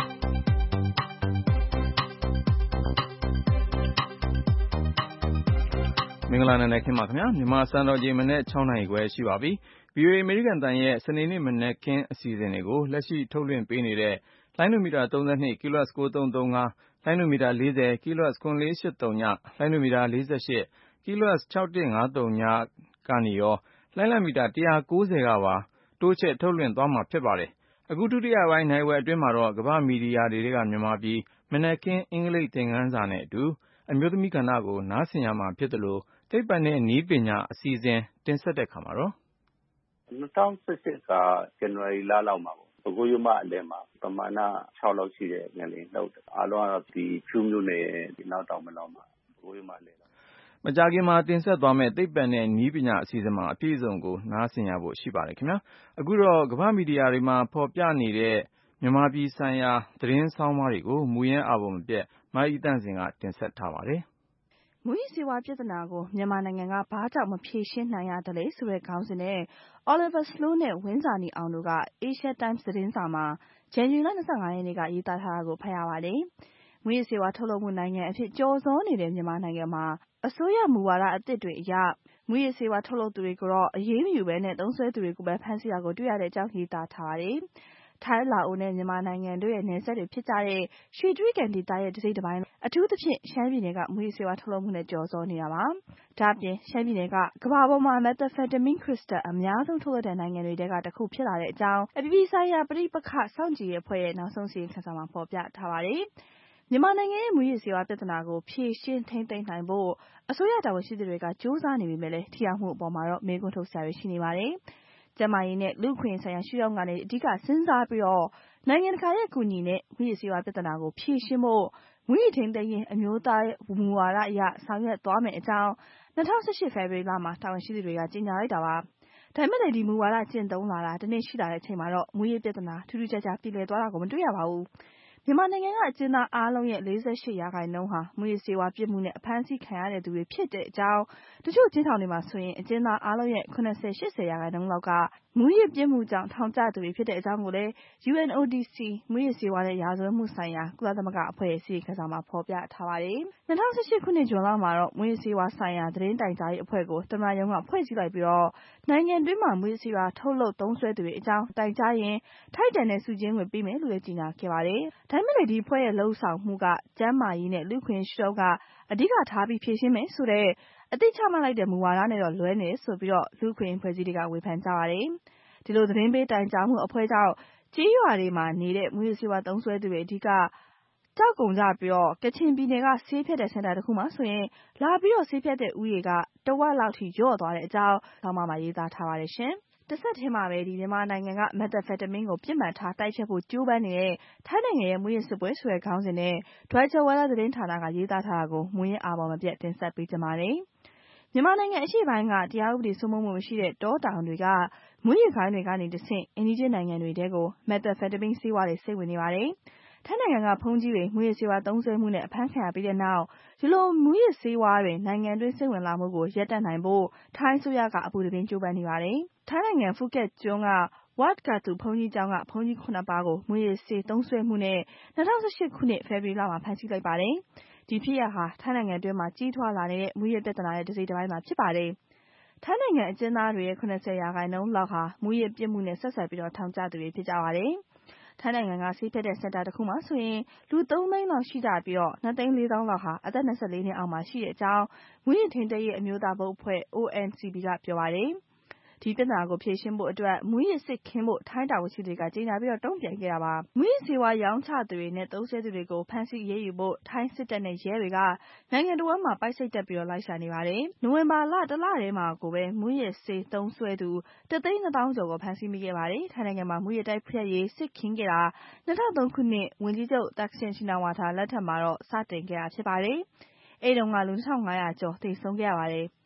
မင်္ဂလာနံနက်ခင်းပါခင်ဗျာမြန်မာစံတော်ချိန်မနေ့sixနာရီခွဲရှိပါပြီ။ ဗီအိုအေအမေရိကန်တန်ရဲ့စနေနေ့မနက်ခင်းအစီအစဉ်တွေကိုလက်ရှိထုတ်လွှင့်ပေးနေတဲ့လိုင်းဒိုမီတာthirty-two kilohertz nine three three fiveလိုင်းဒိုမီတာforty kilohertz four four eight zeroလိုင်းဒိုမီတာforty-eight kilohertz six one five zeroကနေရောလိုင်းလံမီတာone ninetyကပါတိုးချဲ့ထုတ်လွှင့်သွားမှာဖြစ်ပါတယ်။အခုဒုတိယပိုင်းနိုင်ဝက်အတွင်းမှာတော့ကမ္ဘာမီဒီယာတွေကမြန်မာပြည်မနက်ခင်းအင်္ဂလိပ်သင်ခန်းစာနဲ့အတူအမျိုးသမီးကဏ္ဍကိုနားဆင်ရမှာဖြစ်တယ်လို့သိပ္ပံနဲ့နည်းပညာအစီအစဉ်တင်ဆက်တဲ့ခါမှာတော့ two thousand sixteenက January လလောက်မှာပေါ့ပဲခူးရိုးမအလယ်မှာပမာဏsixလောက်ရှိတဲ့ငလျင်လှုပ်တယ်အားလုံးကတော့ဒီဖြူးမြို့နယ်ဒီနောက်တောင်မလောက်မှာပဲခူးရိုးမအလယ်မကြာခင်မှာတင်ဆက်သွားမယ့်သိပ္ပံနဲ့နည်းပညာအစီအစဉ်မှာအပြည့်အစုံကိုနားဆင်ရဖို့ရှိပါတယ်ခင်ဗျာအခုတော့ကမ္ဘာမီဒီယာတွေမှာဖော်ပြနေတဲ့မြန်မာပြည်ဆိုင်ရာသတင်းဆောင်းပါးတွေကိုမူရင်းအာဘော်မပြတ်မအီတန့်စင်ကတင်ဆက်ထားပါတယ်မူရင်းစေဝါပြဿနာကိုမြန်မာနိုင်ငံကဘာကြောင့်မဖြေရှင်းနိုင်ရသလဲဆိုတဲ့ခေါင်းစဉ်နဲ့ Oliver Slow နဲ့ဝင်းဇာနီအောင်တို့က Asia Times သတင်းစာမှာ January twenty-fiveရက်နေ့ကရေးသားထားတာကိုဖတ်ရပါတယ်။မူရင်းစေဝါထုတ်လုပ်မှုနိုင်ငံအဖြစ်ကျော်စောနေတဲ့မြန်မာနိုင်ငံမှာအစိုးရမူဝါဒအသစ်တွေအရမူရင်းစေဝါထုတ်လုပ်သူတွေကိုတော့အရေးမယူဘဲနဲ့သုံးစွဲသူတွေကိုပဲဖမ်းဆီးတာကိုတွေ့ရတဲ့အကြောင်းရေးသားထားပါတယ်။ထိုင်းလာအိုနဲ့မြန်မာနိုင်ငံတို့ရဲ့နယ်စပ်တွေဖြစ်ကြတဲ့ရွှေတြိဂံဒေသရဲ့တစ်စိတ်တစ်ပိုင်းအထူးသဖြင့်ရှမ်းပြည်နယ်ကမူရင်းစေဝါထုတ်လုပ်မှုနဲ့ကျော်စောနေတာပါ။ဒါ့အပြင်ရှမ်းပြည်နယ်ကကမ္ဘာပေါ်မှာ methamphetamine crystal အများဆုံးထုတ်လုပ်တဲ့နိုင်ငံတွေထဲကတစ်ခုဖြစ်လာတဲ့အကြောင်းအပြည်ပြည်ဆိုင်ရာပဋိပက္ခစောင့်ကြည့်ရေးအဖွဲ့ရဲ့နောက်ဆုံးအစီရင်ခံစာမှာဖော်ပြထားပါတယ်။မြန်မာနိုင်ငံရဲ့မူရင်းစေဝါပြဿနာကိုဖြေရှင်းထိန်းသိမ်းနိုင်ဖို့အစိုးရတာဝန်ရှိသူတွေကကြိုးစားနေပေမဲ့လည်းထိရောက်မှုအပေါ်မှာတော့မေးခွန်းထုတ်စရာတွေရှိနေပါတယ်။ကျန်းမာရေးနဲ့လူ့အခွင့်အရေးဆိုင်ရာရှုထောင့်ကနေအဓိကစဉ်းစားပြီးတော့နိုင်ငံတကာရဲ့အကူအညီနဲ့မူရင်းစေဝါပြဿနာကိုဖြေရှင်းဖို့မူရင်းထိန်းသိမ်းရေးအမျိုးသားမူဝါဒအရဆောင်ရွက်သွားမယ်အကြောင်းtwenty eighteen ဖေဖော်ဝါရီလမှာတာဝန်ရှိသူတွေကကြေညာလိုက်တာပါ။ဒါပေမဲ့လည်းဒီမူဝါဒကျင့်သုံးလာတာတစ်နှစ်ရှိလာတဲ့အချိန်မှာတော့မူရင်းပြဿနာထူးထူးခြားခြားပြည်လည်သွားတာကိုမတွေ့ရပါဘူး။မြန်မာနိုင်ငံကအကျဉ်းသားအားလုံးရဲ့forty-eightရာခိုင်နှုန်းဟာမူရင်းစေဝါပြစ်မှုနဲ့အဖမ်းဆီးခံရတဲ့သူတွေဖြစ်တဲ့အကြောင်းတချို့ကျဉ်းထောင်တွေမှာဆိုရင်အကျဉ်းသားအားလုံးရဲ့seventy eightyရာခိုင်နှုန်းလောက်ကမူရင်းပြစ်မှုကြောင့်ထောင်ကျသူတွေဖြစ်တဲ့အကြောင်းကိုလည်း U N O D C မူရင်းစေဝါနဲ့ရာဇဝတ်မှုဆိုင်ရာကုလသမဂ္ဂအဖွဲ့ရဲ့အစီရင်ခံစာမှာဖော်ပြထားပါတယ်။twenty eighteenခုနှစ်ဇွန်လမှာတော့မူရင်းစေဝါဆိုင်ရာသတင်းတိုင်ကြားရေးအဖွဲ့ကိုသမ္မတရုံးကဖွဲ့စည်းလိုက်ပြီးတော့နိုင်ငံတွင်းမှာမူရင်းစေဝါထုတ်လုပ်သုံးစွဲသူတွေအကြောင်းတိုင်ကြားရင်ထိုက်တန်တဲ့စုချင်းငွေပေးမယ်လို့လည်းကြေညာခဲ့ပါတယ်။ဒါပေမဲ့လည်းဒီအဖွဲ့ရဲ့လှုပ်ဆောင်မှုကကျန်းမာရေးနဲ့လူ့အခွင့်အရေးရှုထောင့်ကအဓိကထားပြီးဖြေရှင်းမယ်ဆိုတဲ့အသိချမှတ်လိုက်တဲ့မူဝါဒနဲ့တော့လွဲနေဆိုပြီးတော့လူ့အခွင့်အရေးဖွဲ့စည်းတွေကဝေဖန်ကြပါတယ်။ဒီလိုသတင်းပေးတိုင်ကြားမှုအဖွဲ့ကြောင့်ကြေးရွာတွေမှာနေတဲ့မူရင်းစေဝါသုံးစွဲသူတွေအဓိကကြောက်ကုန်ကြပြီးတော့ကချင်ပြည်နယ်ကဆေးဖြတ်တဲ့စင်တာတစ်ခုမှဆိုရင်လာပြီးတော့ဆေးဖြတ်တဲ့ဥယေကတဝက်လောက်ထိလျော့သွားတဲ့အကြောင်းဆောင်းပါးမှာရေးသားထားပါတယ်ရှင်။တစ်ဆက်တည်းမှာပဲဒီမြန်မာနိုင်ငံက methamphetamine ကိုပြစ်မှတ်ထားတိုက်ဖျက်ဖို့ကြိုးပမ်းနေတဲ့ထိုင်းနိုင်ငံရဲ့မူရင်းစစ်ပွဲဆိုတဲ့ခေါင်းစဉ်နဲ့ Deutsche Welle သတင်းဌာနကရေးသားထားတာကိုမူရင်းအာဘော်မပြတ်တင်ဆက်ပေးကြပါမယ်။မြန်မာနိုင်ငံအရှေ့ပိုင်းကတရားဥပဒေစိုးမိုးမှုမရှိတဲ့တောတောင်တွေကမူရင်းခိုင်းတွေကနေတဆင့်အိန္ဒိယနိုင်ငံတွေတဲကို methamphetamine ဆေးဝါးတွေစိတ်ဝင်နေပါတယ်။ထိုင်းနိုင်ငံကဖုန်းကြီးတွေမူရင်းဆေးဝါးသုံးစွဲမှုနဲ့အဖမ်းခံရပြီးတဲ့နောက်ဒီလိုမူရင်းဆေးဝါးတွေနိုင်ငံတွင်းစိတ်ဝင်လာမှုကိုရပ်တန့်နိုင်ဖို့ထိုင်းအစိုးရကအပူတပြင်းကြိုးပမ်းနေပါတယ်။ထိုင်းနိုင်ငံဖူးကက်ကျွန်းကWat Gatu ဘုန်းကြီးကျောင်းကဘုန်းကြီးnineပါးကိုမူရင်းဆေးသုံးစွဲမှုနဲ့twenty eighteenခုနှစ်ဖေဖော်ဝါရီလမှာဖမ်းဆီးလိုက်ပါတယ်။ဒီဖြစ်ရပ်ဟာထိုင်းနိုင်ငံတွင်းမှာကြီးထွားလာနေတဲ့မူရင်းပြဿနာရဲ့တစ်စိတ်တစ်ပိုင်းမှာဖြစ်ပါတယ်။ထိုင်းနိုင်ငံအကျဉ်းသားတွေရဲ့seventyရာခိုင်နှုန်းလောက်ဟာမူရင်းပြစ်မှုနဲ့ဆက်ဆက်ပြီးတော့ထောင်ကျသူတွေဖြစ်ကြပါတယ်။ထိုင်းနိုင်ငံကဆေးဖြတ်တဲ့စင်တာတစ်ခုမှာဆိုရင်လူthreeသိန်းလောက်ရှိကြပြီးတော့twoသိန်းfourသောင်းလောက်ဟာအသက်twenty-fourနှစ်အောက်မှာရှိတဲ့အကြောင်းမူရင်းထိန်းသိမ်းရေးအမျိုးသားဘုတ်အဖွဲ့ O N C B ကပြောပါတယ်။ဒီပြဿနာကိုဖြေရှင်းဖို့အတွက်မူရင်းစစ်ခင်းဖို့ထိုင်းတာဝန်ရှိသူတွေကကြေညာပြီးတော့တုံ့ပြန်ခဲ့တာပါ။မူရင်းစေဝါရောင်းချသူတွေနဲ့သုံးစွဲသူတွေကိုဖမ်းဆီးအရေးယူဖို့ထိုင်းစစ်တပ်နဲ့ရဲတွေကနိုင်ငံတော်ဝန်မှာပိုက်စိတ်တက်ပြီးတော့လိုက်ရှာနေပါတယ်။နိုဝင်ဘာလတစ်လထဲမှာကိုပဲမူရင်းစေသုံးစွဲသူoneသိန်းtwoသောင်းကျော်ကိုဖမ်းဆီးမိခဲ့ပါတယ်။ထိုင်းနိုင်ငံမှာမူရင်းတိုက်ဖျက်ရေးစစ်ခင်းခဲ့တာtwo thousand threeခုနှစ်ဝန်ကြီးချုပ် Thaksin Shinawatra လက်ထက်မှာတော့စတင်ခဲ့တာဖြစ်ပါတယ်။အဲဒီတုန်းကလူone thousand five hundredကျော်သေဆုံးခဲ့ရပါတယ်။မ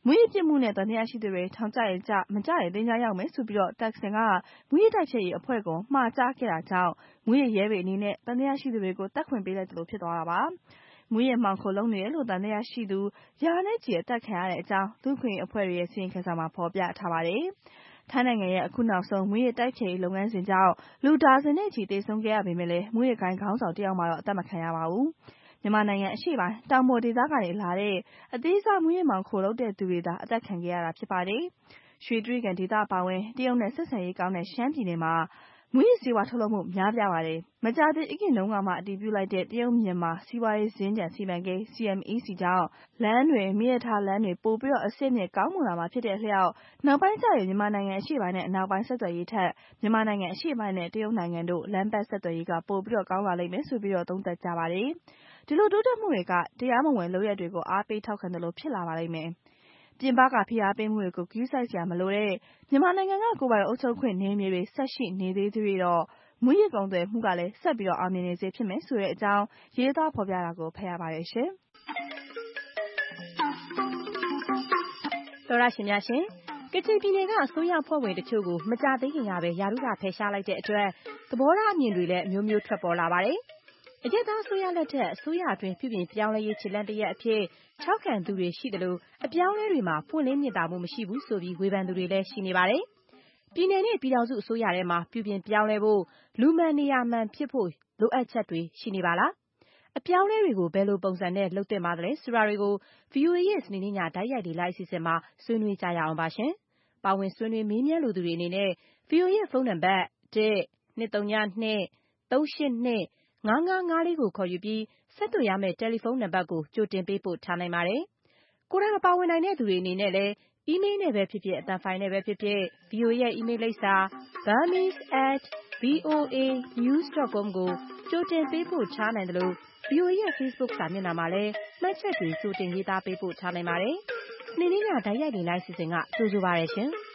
မူရစ်ပြစ်မှုနဲ့တန်တရားရှိသူတွေထောင်ကျရင်ကြမကြရင်တင်းကြရောက်မယ်ဆိုပြီးတော့တက်ဆင်ကမူရစ်တိုက်ဖျက်ရေးအဖွဲ့ကမှားကြားခဲ့တာကြောင့်မူရစ်ရဲတွေအနေနဲ့တန်တရားရှိသူတွေကိုတက်ခွင့်ပေးလိုက်တယ်လို့ဖြစ်သွားတာပါမူရစ်မှောင်ခိုလုံးတွေလို့တန်တရားရှိသူရာနဲ့ချီတက်ခံရတဲ့အကြောင်းသူ့ခွင့်အဖွဲ့တွေရဲ့စီရင်ခံစာမှာဖော်ပြထားပါတယ်ထိုင်းနိုင်ငံရဲ့အခုနောက်ဆုံးမူရစ်တိုက်ဖျက်ရေးလုပ်ငန်းစဉ်ကြောင့်လူဒါဇင်နဲ့ချီသေဆုံးခဲ့ရပေမဲ့လည်းမူရစ်ကိုင်းခေါင်းဆောင်တယောက်မှတော့အသက်မခံရပါဘူးမြန်မာနိုင်ငံအရှေ့ပိုင်းတောင်ပေါ်ဒေသကနေလာတဲ့အသေးစားမူရစ်မောင်ခိုလုပ်တဲ့သူတွေသာအသက်ခံခဲ့ရတာဖြစ်ပါတယ်။ရွှေတြိဂံဒေသပါဝင်တရုတ်နဲ့ဆက်ဆံရေးကောင်းတဲ့ရှမ်းပြည်နယ်မှာမူရစ်စီးပွားထုတ်လုပ်မှုများပြားပါတယ်။မကြာသေးအခင်တုန်းကမှအတည်ပြုလိုက်တဲ့တရုတ်မြန်မာစီးပွားရေးစင်ကြံစီမံကိန်း C M E C ကြောင့်လမ်းတွေမြေထားလမ်းတွေပို့ပြီးတော့အဆင့်မြင့်ကောင်းမွန်လာမှာဖြစ်တဲ့အလျောက်နောက်ပိုင်းကျရင်မြန်မာနိုင်ငံအရှေ့ပိုင်းနဲ့အနောက်ပိုင်းဆက်သွယ်ရေးထက်မြန်မာနိုင်ငံအရှေ့ပိုင်းနဲ့တရုတ်နိုင်ငံတို့လမ်းပတ်ဆက်သွယ်ရေးကပို့ပြီးတော့ကောင်းလာလိမ့်မယ်ဆိုပြီးတော့သုံးသပ်ကြပါတယ်။ဒီလိုတိုးတက်မှုတွေကတရားမဝင်လုပ်ရက်တွေကိုအားပေးထောက်ခံတယ်လို့ဖြစ်လာပါလိမ့်မယ်။ပြင်ပကဖိအားပေးမှုတွေကိုကူးဆိုင်စရာမလိုတဲ့မြန်မာနိုင်ငံကကိုယ်ပိုင်အုပ်ချုပ်ခွင့်နေမြေတွေဆက်ရှိနေသေးသေးတော့မူရစ်ကုန်သွယ်မှုကလည်းဆက်ပြီးတော့အောင်မြင်နေစေဖြစ်မယ်ဆိုတဲ့အကြောင်းရေးသားဖော်ပြတာကိုဖတ်ရပါတယ်ရှင်။သောရရှင်များရှင်ကချင်ပြည်နယ်ကအစိုးရဖွဲ့ဝင်တချို့ကိုမကြသေးခင်ကပဲယာရုကဖယ်ရှားလိုက်တဲ့အတွက်သဘောထားအမြင်တွေလည်းအမျိုးမျိုးထွက်ပေါ်လာပါတယ်။အကြက်သားအစိုးရလက်ထက်အစိုးရအတွင်းပြုပြင်ပြောင်းလဲရေးခြေလှမ်းတရက်အဖြစ်ထောက်ခံသူတွေရှိတယ်လို့အပြောင်းလဲတွေမှာပွင့်လင်းမြင်သာမှုမရှိဘူးဆိုပြီးဝေဖန်သူတွေလည်းရှိနေပါတယ်။ပြည်နယ်နဲ့ပြည်ထောင်စုအစိုးရထဲမှာပြုပြင်ပြောင်းလဲဖို့လူမှန်နေရာမှန်ဖြစ်ဖို့လိုအပ်ချက်တွေရှိနေပါလား။အပြောင်းလဲတွေကိုဘယ်လိုပုံစံနဲ့လုပ်သင့်ပါသလဲဆိုတာတွေကို ဗီအိုအေ ရဲ့စနေနေ့ညဓာတ်ရိုက်တွေလိုက်အစီအစဉ်မှာဆွေးနွေးကြရအောင်ပါရှင်။ပါဝင်ဆွေးနွေးမေးမြန်းလိုသူတွေအနေနဲ့ ဗီအိုအေ ရဲ့ဖုန်းနံပါတ် တစ် နှစ် သုံး ည နှစ် သုံး ရှစ် နှစ် ငါး ငါး ငါး လေး ကိုခေါ်ယူပြီးဆက်သွယ်ရမယ့်တယ်လီဖုန်းနံပါတ်ကိုကြိုတင်ပေးပို့ထားနိုင်ပါတယ်။ကိုယ်တိုင်မပါဝင်နိုင်တဲ့သူတွေအနေနဲ့လည်းအီးမေးလ်နဲ့ပဲဖြစ်ဖြစ်အသံဖိုင်နဲ့ပဲဖြစ်ဖြစ် ဗီအိုအေ ရဲ့အီးမေးလ်လိပ်စာ burmese at voa news dot com ကိုကြိုတင်ပေးပို့ထားနိုင်တယ်လို့ ဗီအိုအေ ရဲ့ Facebook စာမျက်နှာမှာလည်းမှတ်ချက်တွေကြိုတင်ရေးသားပေးပို့ထားနိုင်ပါတယ်။စနေနေ့ညဓာတ်ရိုက်တွေလိုက်အစီအစဉ်ကကြိုဆိုပါရရှင်။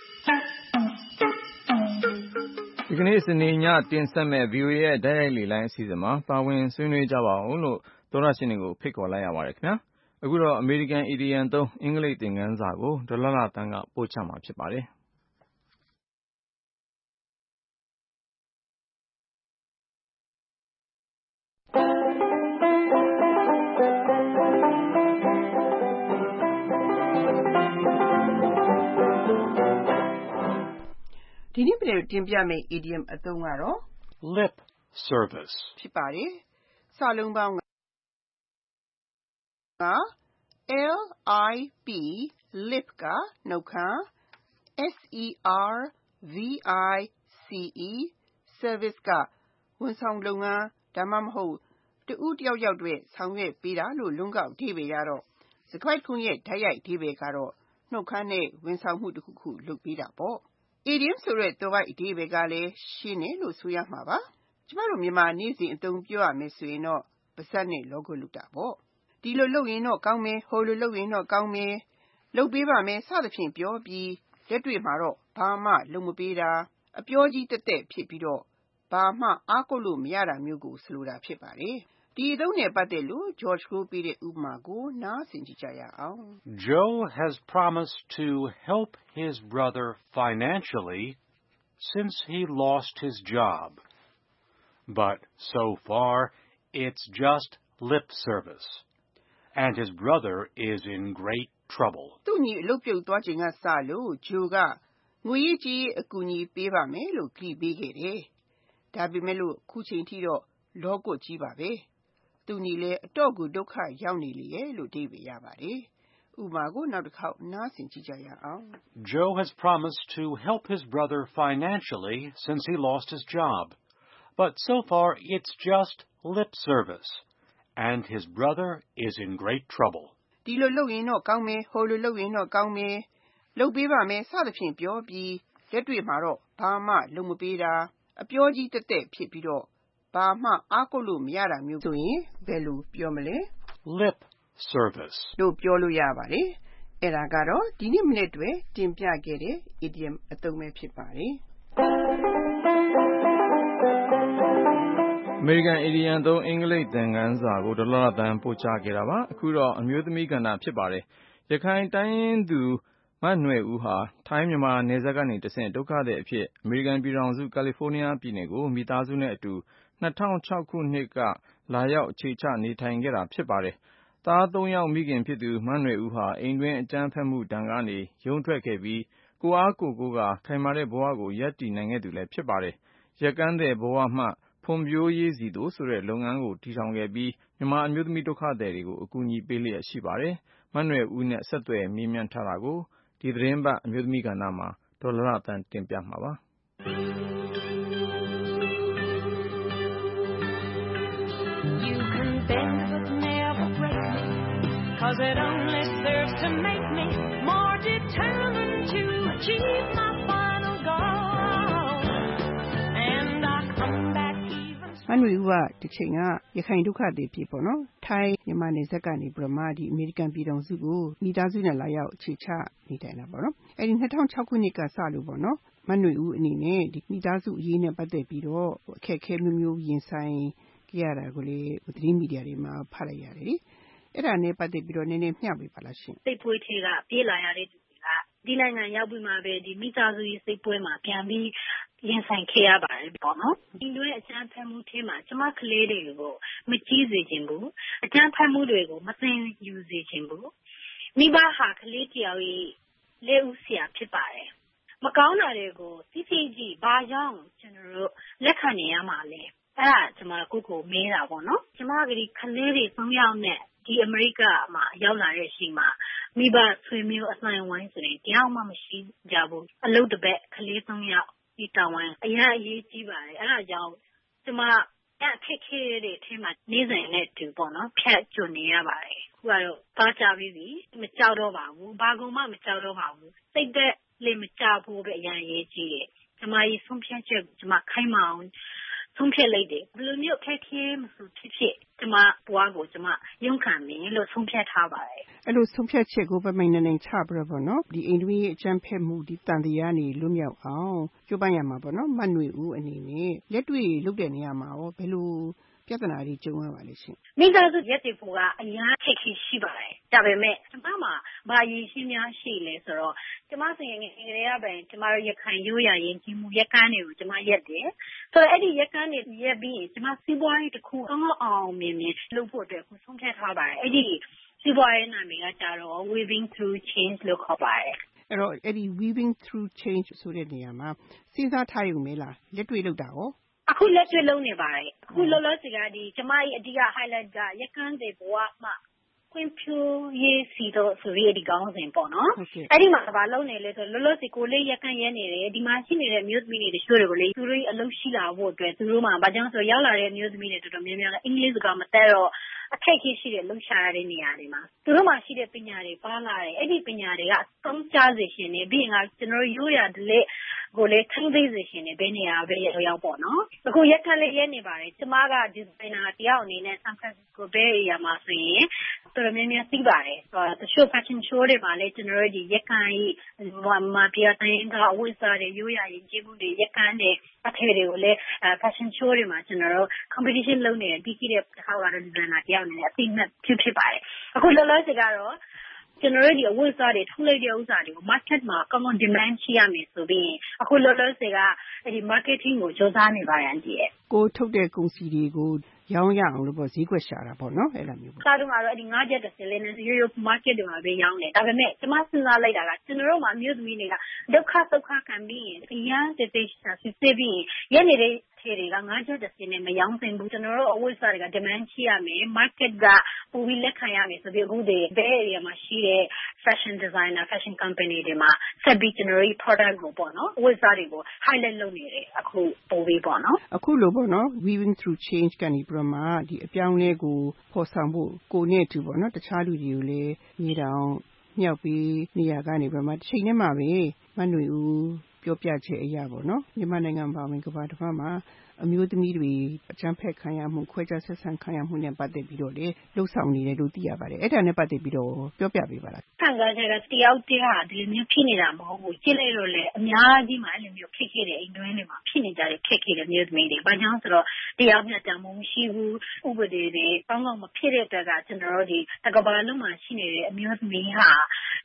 ဒီကနေ့စနေညတင်ဆက်မဲ့ ဗီအိုအေ ရဲ့ဓာတ်ရိုက်လေလိုင်းအစီအစဉ်မှာပါဝင်ဆွေးနွေးကြပါအောင်လို့သောရရှင်တွေကိုဖိတ်ခေါ်လိုက်ရပါတယ်ခင်ဗျာ။အခုတော့ American Idiom သုံးအင်္ဂလိပ်သင်ခန်းစာကိုဒေါ်လာလာတန်းကပို့ချမှာဖြစ်ပါတယ်။ဒီနေ့ပြည်တင်ပြမယ့် idiom အသုံးကတော့ lip service ဖြစ်ပါတယ်။စာလုံးပေါင်းက L I P lip ကနှုတ်ခမ်း S E R V I C E service ကဝန်ဆောင်လုပ်ငန်းဒါမှမဟုတ်တဦးတယောက်ယောက်တွေဆောင်ရွက်ပေးတာလို့လုံးကောက်အဓိပ္ပာယ်ရတော့စကားခုံရဲ့ဓာတ်ရိုက်အဓိပ္ပာယ်ကတော့နှုတ်ခမ်းနဲ့ဝန်ဆောင်မှုတစ်ခုခုလုပ်ပေးတာပေါ့။ idiom ဆိုတဲ့သွယ်ဝိုက်အဓိပ္ပာယ်ကလည်းရှင်းတယ်လို့ဆိုရမှာပါ။ကျမတို့မြန်မာနေ့စဉ်အသုံးပြောရမယ်ဆိုရင်တော့ပါးစပ်နဲ့လောကလုပ်တာပေါ့။ဒီလိုလုပ်ရင်တော့ကောင်းမယ်ဟိုလိုလုပ်ရင်တော့ကောင်းမယ်လုပ်ပေးပါမယ်စသဖြင့်ပြောပြီးလက်တွေ့မှာတော့ဘာမှလုပ်မပေးတာအပြောကြီးတက်တက်ဖြစ်ပြီးတော့ဘာမှအားကိုးလို့မရတာမျိုးကိုဆိုလိုတာဖြစ်ပါတယ်။ဒီအသုံးနဲ့ပတ်သက်လို့ George ကိုပေးတဲ့ဥပမာကိုနားဆင်ကြကြရအောင်။ Joe has promised to help his brother financially since he lost his job. But so far, it's just lip service. And his brother is in great trouble. သူညီအလုပ်ပြုတ်သွားခြင်းကစလို့ Joe ကငွေကြီးအကူအညီပေးပါမယ်လို့ကတိပေးခဲ့တယ်။ဒါပေမဲ့လို့ခုချိန်ထိတော့လောကွကြီးပါပဲ။သူညီလည်းအတော့ကိုဒုက္ခရောက်နေလေရဲ့လို့အဓိပ္ပာယ်ရပါတယ်။ဥပမာကိုနောက်တစ်ခေါက်နားဆင်ကြည့်ကြရအောင် Joe has promised to help his brother financially since he lost his job. But so far, it's just lip service. And his brother is in great trouble. ဒီလိုလုပ်ရင်တော့ကောင်းမယ်ဟိုလိုလုပ်ရင်တော့ကောင်းမယ်လုပ်ပေးပါမယ်စသဖြင့်ပြောပြီးလက်တွေ့မှာတော့ဘာမှလုပ်မပေးတာအပြောကြီးတက်တက်ဖြစ်ပြီးတော့ဘာမှအားကိုးလို့မရတာမျိုးဆိုရင်ဘယ်လိုပြောမလဲ lip service လို့ပြောလို့ရပါတယ်။အဲ့ဒါကတော့ဒီနေ့မိနစ်တွေတင်ပြခဲ့တဲ့ idiom အသုံးပဲဖြစ်ပါတယ်။ American Idiom သုံးအင်္ဂလိပ်သင်ခန်းစာကိုဒေါ်လာလာတန်းပို့ချခဲ့တာပါ။အခုတော့အမျိုးသမီးကဏ္ဍဖြစ်ပါတယ်။ရခိုင်တိုင်းရင်းသူမနွယ်ဦးဟာထိုင်းမြန်မာနယ်စပ်ကနေတဆင့်ဒုက္ခသည်အဖြစ်အမေရိကန်ပြည်ထောင်စုကယ်လီဖိုးနီးယားပြည်နယ်ကိုမိသားစုနဲ့အတူ၂၀၀၆ခုနှစ်ကလာရောက်အခြေချနေထိုင်ခဲ့တာဖြစ်ပါတယ်။သားသုံးယောက်မိခင်ဖြစ်သူမနွယ်ဦးဟာအိမ်တွင်းအကြမ်းဖက်မှုဒဏ်ကနေရုန်းထွက်ခဲ့ပြီးကိုအားကိုကိုးကခိုင်မာတဲ့ဘဝကိုရပ်တည်နိုင်ခဲ့သူလည်းဖြစ်ပါတယ်။ရက်ကန်းတဲ့ဘဝမှဖွံ့ဖြိုးရေးစီတို့ဆိုတဲ့လုပ်ငန်းကိုတည်ထောင်ခဲ့ပြီးမြန်မာအမျိုးသမီးဒုက္ခသည်တွေကိုအကူအညီပေးလျက်ရှိပါတယ်။မနွယ်ဦးနဲ့ဆက်သွယ်မေးမြန်းထားတာကိုဒီသတင်းပတ်အမျိုးသမီးကဏ္ဍမှာဒေါ်လာသန်းတင်ပြမှာပါ။ You can bend but never break me, 'cause it only serves to make me more determined to achieve my final goal. And I come back even မနွေဦးကဒီချိန်ကရခိုင်ဒုက္ခသည်ဖြစ်ပေါ့နော်ထိုင်းမြန်မာနယ်စပ်ကနေပြီးတော့မှဒီအမေရိကန်ပြည်ထောင်စုကိုမိသားစုနဲ့လာရောက်အခြေချနေထိုင်တာပေါ့နော်အဲ့ဒီ၂၀၀၆ခုနှစ်ကစလို့ပေါ့နော်မနွေဦးအနေနဲ့ဒီမိသားစုအရေးနဲ့ပတ်သက်ပြီးတော့အခက်အခဲမျိုးမျိုးရင်ဆိုင်ကြရတာကိုလေသတင်းမီဒီယာတွေမှာဖတ်လိုက်ရတယ်လေအဲ့ဒါနဲ့ပတ်သက်ပြီးတော့နည်းနည်းမျှဝေပါလားရှင်စိတ်ပွေးထဲကပြေးလာရတဲ့သူကဒီနိုင်ငံရောက်ပြီးမှပဲဒီမိသားစုရေးစိတ်ပွေးမှာပြန်ပြီးရင်ဆိုင်ခဲ့ရပါတယ်ပေါ့နော်ဒီလိုအကြမ်းဖက်မှုထဲမှာကျမကလေးတွေကိုမကြီးစေခြင်းဘူးအကြမ်းဖက်မှုတွေကိုမသိယူစေခြင်းဘူးမိဘဟာကလေးတယောက်ရဲ့လက်ဦးဆရာဖြစ်ပါတယ်မကောင်းတာတွေကိုသိသိကြီးဘာကြောင့်ကျွန်တော်တို့လက်ခံနေရမှာလဲအဲ့ဒါကျမကိုကိုမေးတာပေါ့နော်ကျမကဒီကလေးတွေသုံးယောက်နဲ့ဒီအမေရိကမှာရောက်လာတဲ့အချိန်မှာမိဘဆွေမျိုးအဆိုင်ဝိုင်းဆိုရင်တယောက်မှမရှိကြဘူးအလုပ်တစ်ပတ်ကလေးသုံးယောက်ဒီတောင်းဝိုင်းအရင်အရေးကြီးပါတယ်အဲ့ဒါကြောင့်ကျမအဲ့ထက်ခဲတဲ့အချိန်မှာနေစဉ်နဲ့တူပေါ့နော်ဖြတ်ကျွနေရပါတယ်ခုကတော့သားကြပြီးပြီမကြောက်တော့ပါဘူးဘာကုန်မှမကြောက်တော့ပါဘူးစိတ်သက်လေးမကြောက်ဘူးပဲအရင်အရေးကြီးတယ်ကျမကြီးဆုံးဖြတ်ချက်ကျမခိုင်းမအောင်ဆုံးဖြတ်လိုက်တယ်ဘယ်လိုမျိုးအခက်အခဲမဆိုဖြစ်ဖြစ်ကျမဘွားကိုကျမရုန်းခံမယ်လို့ဆုံးဖြတ်ထားပါတယ်အဲ့လိုဆုံးဖြတ်ချက်ကိုပဲမိန်နေနေချပြတော့ပေါ့နော်ဒီအိန္ဒိယအကျန်းဖက်မှုဒီတန်တရားနေလွတ်မြောက်အောင်ကျိုးပန်းရမှာပေါ့နော်မနွေဦးအနေနဲ့လက်တွေ့လုပ်တဲ့နေရာမှာရောဘယ်လိုပြဿနာတွေကြုံရပါလဲရှင်မိသားစုရက်တီဖို့ကအများခက်ခဲရှိပါတယ်ဒါပေမဲ့ကျမမှာဘာရည်ရှိများရှိလဲဆိုတော့ကျမဆိုရင်ငယ်ငယ်လေးကပဲကျမတို့ရခိုင်ရိုးရာရင်ကြီးမှုရက်ကန်တွေကိုကျမရက်တယ်ဆိုတော့အဲ့ဒီရက်ကန်တွေရက်ပြီးရင်ကျမစီးပွားရေးတစ်ခုကောင်းအောင်မြင်မြင်လုပ်ဖို့အတွက်ကိုဆုံးဖြတ်ထားပါတယ်အဲ့ဒီစီးပွားရေးနာမည်ကကြတော့ Weaving Through Change လို့ခေါ်ပါတယ်အဲ့တော့အဲ့ဒီ Weaving Through Change ဆိုတဲ့နေရာမှာစဉ်းစားထားရုံပဲလားလက်တွေ့လုပ်တာရောအခုလက်တွေ့လုံးနေပါတယ်အခုလောလောဆယ်ကဒီကျမရဲ့အဓိက highlight ကရက်ကန်းတဲ့ဘဝမှာခွင့်ပြုရေးစီတော့ဆိုရဒီကောင်းစဉ်ပေါ့နော်အဲ့ဒီမှာဘာလုပ်နေလဲဆိုလောလောဆယ်ကိုလေးရက်ကန်းရဲနေတယ်ဒီမှာရှိနေတဲ့မျိုးသမီးတွေတချို့တွေကိုလေသူတို့အလုပ်ရှိလာဖို့အတွက်သူတို့မှာဘာကြောင့်ဆိုရောက်လာတဲ့မျိုးသမီးတွေတော်တော်များများကအင်္ဂလိပ်စကားမတတ်တော့အခက်အခဲရှိတဲ့လှုပ်ရှားရတဲ့နေရာတွေမှာသူတို့မှာရှိတဲ့ပညာတွေပါလာတယ်အဲ့ဒီပညာတွေကအသုံးချစေရှင်နေပြီးရင်ကကျွန်တော်ရိုးရာဒလက်ကိုလေထိန်းသိစေရှင်နေဘယ်နေရာပဲရောက်ပေါ့နော်အခုရက်ထက်လေးရဲနေပါတယ်ကျမကဒီဇိုင်နာတယောက်အနေနဲ့ San Francisco Bay Area မှာဆိုရင်တော်တော်များများသိပါတယ်ဆိုတော့တချို့ fashion show တွေမှာလည်းကျွန်တော်တို့ဒီရက်ကန်ကြီးမာပြတိုင်းကအဝတ်စားတွေရိုးရာရင်ကျေးမှုတွေရက်ကန်တွေအထည်တွေကိုလည်း fashion show တွေမှာကျွန်တော်တို့ competition လုပ်နေတယ်ပြီးခဲ့တဲ့တစ်ခါကတော့ဒီဇိုင်နာတယောက်အနေနဲ့အသိမှတ်ဖြစ်ဖြစ်ပါတယ်အခုလောလောဆယ်ကတော့ကျွန်တော်တို့ဒီအဝတ်စားတွေထုတ်လိုက်တဲ့ဥစ္စာတွေကို market မှာ common demand ရှိရမယ်ဆိုပြီးအခုလောလောဆယ်ကအဲ့ဒီ marketing ကိုကြိုးစားနေပါရန်တည်းကိုထုတ်တဲ့ကုန်စည်တွေကိုရောင်းရအောင်လို့ပေါ့ဈေးကွက်ရှာတာပေါ့နော်အဲ့လိုမျိုးပေါ့စားတော့ကတော့အဲ့ဒီငါးချက်တစ်စလေးနဲ့ရိုးရိုး market တွေမှာပဲရောင်းတယ်ဒါပေမဲ့ကျမစဉ်းစားလိုက်တာကကျွန်တော်တို့မှာမြို့သမီးတွေကဒုက္ခဒုက္ခခံပြီးရင်အရန်စစ်စစ်စစ်စစ်ပြီးရင်ရနေတဲ့ခြေတွေကငါးချက်တစ်စင်းနဲ့မရောင်းစင်ဘူးကျွန်တော်တို့အဝတ်စားတွေက demand ရှိရမယ် market ကပူပြီးလက်ခံရမယ်ဆိုပြီးအခုဒီဘယ် area မှာရှိတဲ့ fashion designer fashion company တွေမှာဆက်ပြီးကျွန်တော်တို့ product ကိုပေါ့နော်အဝတ်စားတွေကို highlight လုပ်နေတယ်အခုပို့ပြီးပေါ့နော်အခုလိုပေါ့နော် weaving through change ကနေပြီးတော့မှဒီအပြောင်းလဲကိုဖော်ဆောင်ဖို့ကိုနဲ့အတူပေါ့နော်တခြားလူတွေကိုလည်းမြေတောင်မြောက်ပြီးနေရာကနေပြီးတော့မှတစ်ချိန်နဲ့မှပဲမနွေဦးပြောပြချက်အရာပေါ့နော်မြန်မာနိုင်ငံပါဝင်ကဘာတစ်ဖက်မှာအမျိုးသမီးတွေအချမ်းဖက်ခံရမှုခွဲခြားဆက်ဆံခံရမှုနဲ့ပတ်သက်ပြီးတော့လေလှုပ်ဆောင်နေတယ်လို့သိရပါတယ်အဲ့ဒါနဲ့ပတ်သက်ပြီးတော့ပြောပြပေးပါလားခံစားချက်ကတယောက်တည်းဟာဒီလိုမျိုးဖြစ်နေတာမဟုတ်ဘူးကြည့်လိုက်လို့လေအများကြီးမှအဲ့လိုမျိုးဖြစ်ခဲ့တဲ့အိမ်တွင်းတွေမှာဖြစ်နေကြတဲ့ဖြစ်ခဲ့တဲ့မျိုးသမီးတွေဘာကြောင့်ဆိုတော့တရားမျှတမှုမရှိဘူးဥပဒေတွေကောင်းကောင်းမဖြစ်တဲ့အတွက်ကကျွန်တော်တို့ဒီတကဘာလုံးမှာရှိနေတဲ့အမျိုးသမီးဟာ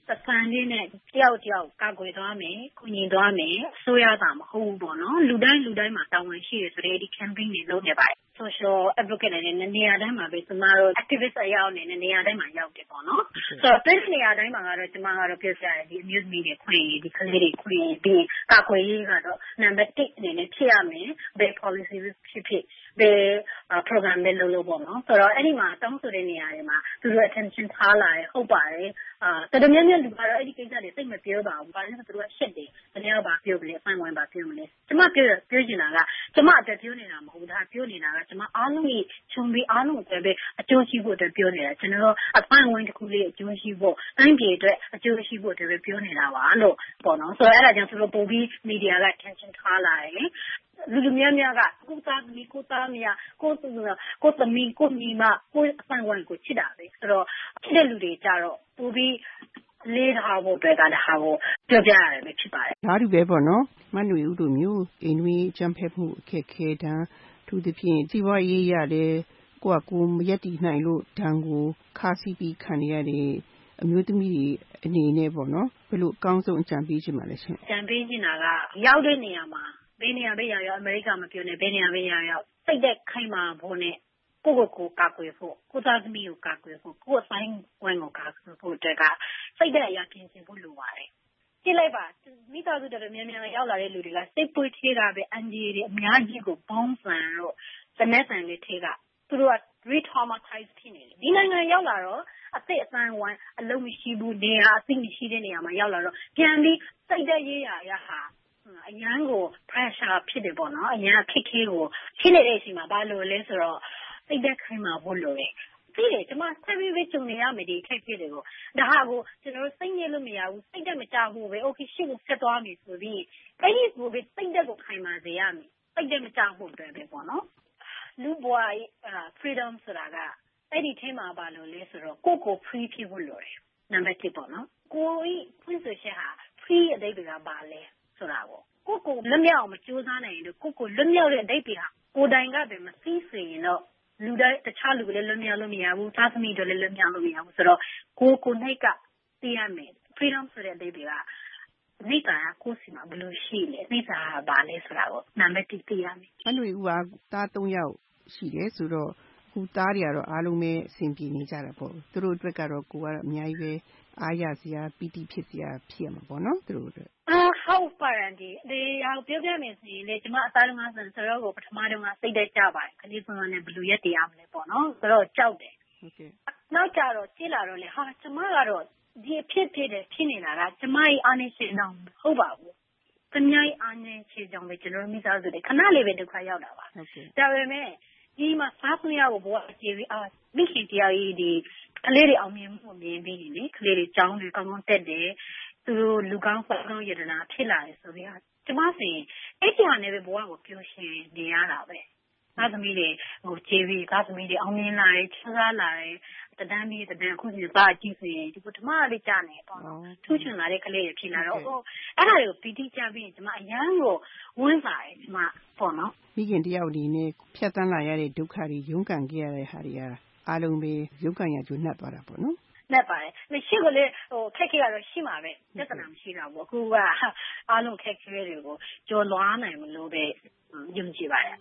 တဆန်လေးနဲ့တယောက်တယောက်ကာကွယ်သွားမယ်၊ကူညီသွားမယ်၊အစိုးရသာမဟုတ်ဘူးပေါ့နော်။လူတိုင်းလူတိုင်းမှာတာဝန်ရှိတယ်ဆိုတဲ့ဒီ campaign တွေလုပ်နေပါတယ်။ social advocate အနေနဲ့နေရာတိုင်းမှာပဲကျမတို့ activist အရောက်အနေနဲ့နေရာတိုင်းမှာရောက်တယ်ပေါ့နော်။ဆိုတော့ဒီနေရာတိုင်းမှာကတော့ကျမကတော့ပြောပြရတယ်ဒီအမျိုးသမီးတွေခွင့်ရေးဒီကလေးတွေခွင့်ရေးပြီးကာကွယ်ရေးကတော့နံပါတ်တစ်အနေနဲ့ဖြစ်ရမယ်။ဘယ် policy ဖြစ်ဖြစ်ဘယ် program ပဲလုပ်လို့ပေါ့နော်။ဆိုတော့အဲ့ဒီမှာတောင်းဆိုတဲ့နေရာတွေမှာသူတို့ attention ထားလာတယ်ဟုတ်ပါတယ်။အာတော်တော်များများလူကတော့အဲ့ဒီကိစ္စတွေသိမပြောပါဘူး။ဘာလို့လဲဆိုတော့သူတို့ကရှက်တယ်။တကယ်တော့ဘာပြောမလဲအပိုင်းဝိုင်းဘာပြောမလဲ။ကျမပြောပြောချင်တာကကျမအတွက်ပြောနေတာမဟုတ်ဘူးဒါပြောနေတာကကျမအားလုံးကြီးခြုံပြီးအားလုံးအတွက်ပဲအကျိုးရှိဖို့အတွက်ပြောနေတာကျွန်တော်အပိုင်းဝိုင်းတစ်ခုလေးအကျိုးရှိဖို့တိုင်းပြည်အတွက်အကျိုးရှိဖို့အတွက်ပဲပြောနေတာပါလို့ပေါ့နော်။ဆိုတော့အဲ့ဒါကြောင့်သူတို့ပို့ပြီး media က attention ထားလာတယ်။လူလူများများကကိုသားသမီးကိုသားမယားကိုသူကိုသမီးကိုညီမကိုအပိုင်းဝိုင်းကိုချစ်တာပဲဆိုတော့ချစ်တဲ့လူတွေကြတော့ပို့ပြီးလေးထားဖို့အတွက်ကဒါဟာကိုပြောပြရတယ်ပဲဖြစ်ပါတယ်။ဒါတူပဲပေါ့နော်။မနွေဦးတို့မျိုးအိမ်တွင်းကြမ်းဖက်မှုအခက်ခဲတန်းသူသဖြင့်စီးပွားရေးရတယ်ကိုကကိုမရက်တည်နိုင်လို့ဒဏ်ကိုခါစီးပြီးခံရတဲ့အမျိုးသမီးတွေအနေနဲ့ပေါ့နော်ဘယ်လိုအကောင်းဆုံးအကြံပေးချင်ပါလဲရှင်။ကြံပေးချင်တာကရောက်တဲ့နေရာမှာဘယ်နေရာပဲရောက်ရောက်အမေရိကမပြောနဲ့ဘယ်နေရာပဲရောက်ရောက်စိတ်သက်ခိုင်မာဖို့နဲ့ကိုယ့်ကိုယ်ကိုကာကွယ်ဖို့ကိုသားသမီးကိုကာကွယ်ဖို့ကိုယ့်အဆိုင်ဝိုင်းကိုကာကွယ်ဖို့အတွက်ကစိတ်သက်အရာပြင်ဆင်ဖို့လိုပါတယ်။ကြည့်လိုက်ပါမိသားစုတော်တော်များများရောက်လာတဲ့လူတွေကစိတ်ပွေးထဲကပဲအန်ဂျီတွေအများကြီးကိုပေါင်းစံတော့စနေဆန်လေးထဲကသူတို့က re-traumatize ဖြစ်နေတယ်။ဒီနိုင်ငံရောက်လာတော့အသက်အဆိုင်ဝိုင်းအလုံးမရှိဘူးနေရာအသိမရှိတဲ့နေရာမှာရောက်လာတော့ပြန်ပြီးစိတ်သက်ရေးရာရဟာအရန်ကို pressure ဖြစ်တယ်ပေါ့နော်အရန်ခက်ခဲကိုဖြစ်နေတဲ့အချိန်မှာဘာလို့လဲဆိုတော့စိတ်သက်ခိုင်မာဖို့လိုတယ်ပြီးတယ်ကျွန်မဆက်ပြီးပဲကြုံနေရမယ်ဒီခက်ခဲတွေကိုဒါဟာကိုကျွန်တော်စိတ်ညစ်လို့မရဘူးစိတ်သက်မကြဘူးပဲ okay ရှေ့ကိုဆက်သွားမယ်ဆိုပြီးအဲ့ဒီကိုပဲစိတ်သက်ကိုခိုင်မာစေရမယ်စိတ်သက်မကြဖို့အတွက်ပဲပေါ့နော်လူဘဝ freedom ဆိုတာကအဲ့ဒီထဲမှာဘာလို့လဲဆိုတော့ကိုယ့်ကို free ဖြစ်ဖို့လိုတယ်နံပါတ်တစ်ပေါ့နော်ကိုယ်ဖွင့်ဆိုချက်ဟာ free အဓိပ္ပာယ်ကဘာလဲဆိုတာကိုကိုယ့်ကိုလွတ်မြောက်အောင်မကြိုးစားနိုင်ရင်တော့ကိုယ့်ကိုလွတ်မြောက်တဲ့အဓိပ္ပာယ်ဟာကိုယ်တိုင်ကပဲမသိစေရင်တော့လူတိုင်းတခြားလူတွေလည်းလွတ်မြောက်လို့မရဘူးသားသမီးတွေလည်းလွတ်မြောက်လို့မရဘူးဆိုတော့ကိုယ်ကိုယ်နှိတ်ကသိရမယ် freedom ဆိုတဲ့အဓိပ္ပာယ်ကနိစ္စကကိုယ်စီမှာဘယ်လိုရှိလဲနိစ္စကဘာလဲဆိုတာကိုနံပါတ်တစ်သိရမယ်မနွေဦးကသားသုံးယောက်ရှိတယ်ဆိုတော့ခုသားတွေကတော့အားလုံးပဲအဆင်ပြေနေကြတာပေါ့သူတို့အတွက်ကတော့ကိုကတော့အများကြီးပဲအားရစရာပီတိဖြစ်စရာဖြစ်ရမှာပေါ့နော်သူတို့အတွက်အာဟုတ်ပါတယ်ဒီဒီအောင်ပြောပြမယ်ဆိုရင်လေကျမအသားလုံးကဆိုဆိုတော့ကိုပထမတုန်းကစိတ်သက်ကြပါတယ်ခလေးဆုံးနဲ့ဘယ်လိုရက်တရားမလဲပေါ့နော်ဆိုတော့ကြောက်တယ်ဟုတ်ကဲ့နောက်ကြတော့ကြည့်လာတော့လေဟာကျမကတော့ဒီအဖြစ်ဖြစ်တယ်ဖြစ်နေတာကကျမရဲ့အားနေရှင်တော့ဟုတ်ပါဘူးတမယအားနေရှင်ကြောင့်ပဲကျွန်တော်မိသားစုတွေခဏလေးပဲဒုက္ခရောက်တာပါဟုတ်ကဲ့ဒါပေမဲ့ဒီမှာစားခွင့်ရကိုဘဝအခြေပြီးအာမိခင်တရားကြီးဒီကလေးတွေအောင်မြင်မှုမြင်ပြီးလေကလေးတွေကြောင်းတွေကောင်းကောင်းတက်တယ်သူတို့လူကောင်းစားကောင်းယတနာဖြစ်လာတယ်ဆိုပြီးဟာကျမဆိုရင်အဲ့ဒီဟာနဲ့ပဲဘဝကိုပျော်ရွှင်နေရတာပဲသားသမီးတွေဟိုခြေပြီးသားသမီးတွေအောင်မြင်လာတယ်ချမ်းသာလာတယ်တဒန်းပြီးတဒန်းအခုစီစားကြည့်ဆိုရင်ဒီပထမလေးကြားနေပေါ့နော်ထူးချွန်လာတဲ့ကလေးတွေဖြစ်လာတော့ဟိုအဲ့ဒါတွေကိုပီတိကြပြီးကျမအရန်ကိုဝန်းပါတယ်ကျမပေါ့နော်မိခင်တယောက်ဒီနဲ့ဖြတ်တန်းလာရတဲ့ဒုက္ခတွေရုန်းကန်ခဲ့ရတဲ့ဟာတွေကအားလုံးပဲရုန်းကန်ရကြိုးနှက်သွားတာပေါ့နော်နှက်ပါတယ်မရှိကိုလေဟိုခက်ခဲရတော့ရှိမှာပဲပြဿနာမရှိတာဘူးအခုကအားလုံးခက်ခဲတွေကိုကြော်လွှားနိုင်မလို့ပဲယုံကြည်ပါတယ်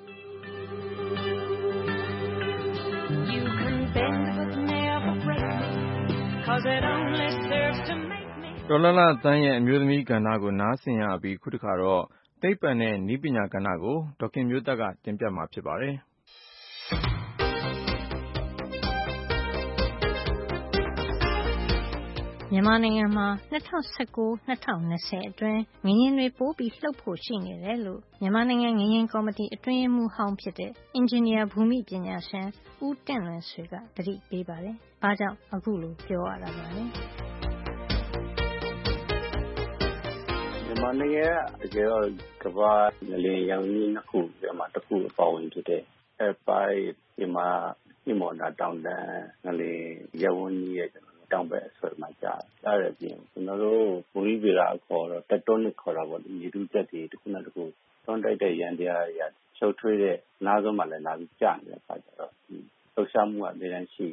ဒေါ်လာလာသန်းရဲ့အမျိုးသမီးကဏ္ဍကိုနားဆင်ရပြီးခုတစ်ခါတော့သိပ္ပံနဲ့နည်းပညာကဏ္ဍကိုဒေါက်ခင်မျိုးသက်ကတင်ပြမှာဖြစ်ပါတယ်မြန်မာနိုင်ငံမှာ၂၀၁၉-၂၀၂၀အတွင်းငလျင်တွေပိုပြီးလှုပ်ဖို့ရှိနေတယ်လို့မြန်မာနိုင်ငံငလျင်ကော်မတီအတွင်းရေးမှူးဟောင်းဖြစ်တဲ့အင်ဂျင်နီယာဘူမိပညာရှင်ဦးတင့်လွင်ဆွေကသတိပေးပါတယ်။ဘာကြောင့်အခုလိုပြောရတာပါလဲ။မြန်မာနိုင်ငံကအကျတော့ကမ္ဘာငလျင်ရောင်ကြီးနှစ်ခုပြမှာတစ်ခုအပါဝင်ဖြစ်တဲ့အဲပိုင်ဒီမှာဒီမော်နာတောင်တန်းငလျင်ရဝန်းကြီးရဲ့တောင်ဘက်ဆွဲမှာကြားကြားရပြင်ကျွန်တော်တို့ဘူမိဗေဒအခေါ်တော့တက်တိုနစ်ခေါ်တာပေါ့မြေတူးချက်တွေတစ်ခုနဲ့တစ်ခုတွန်းတိုက်တဲ့ရန်တရားတွေချုပ်ထွေးတဲ့နားဆုံးမှလည်းလာပြီးကြာနေတဲ့အခါကျတော့လှုပ်ရှားမှုကအများကြီးရှိ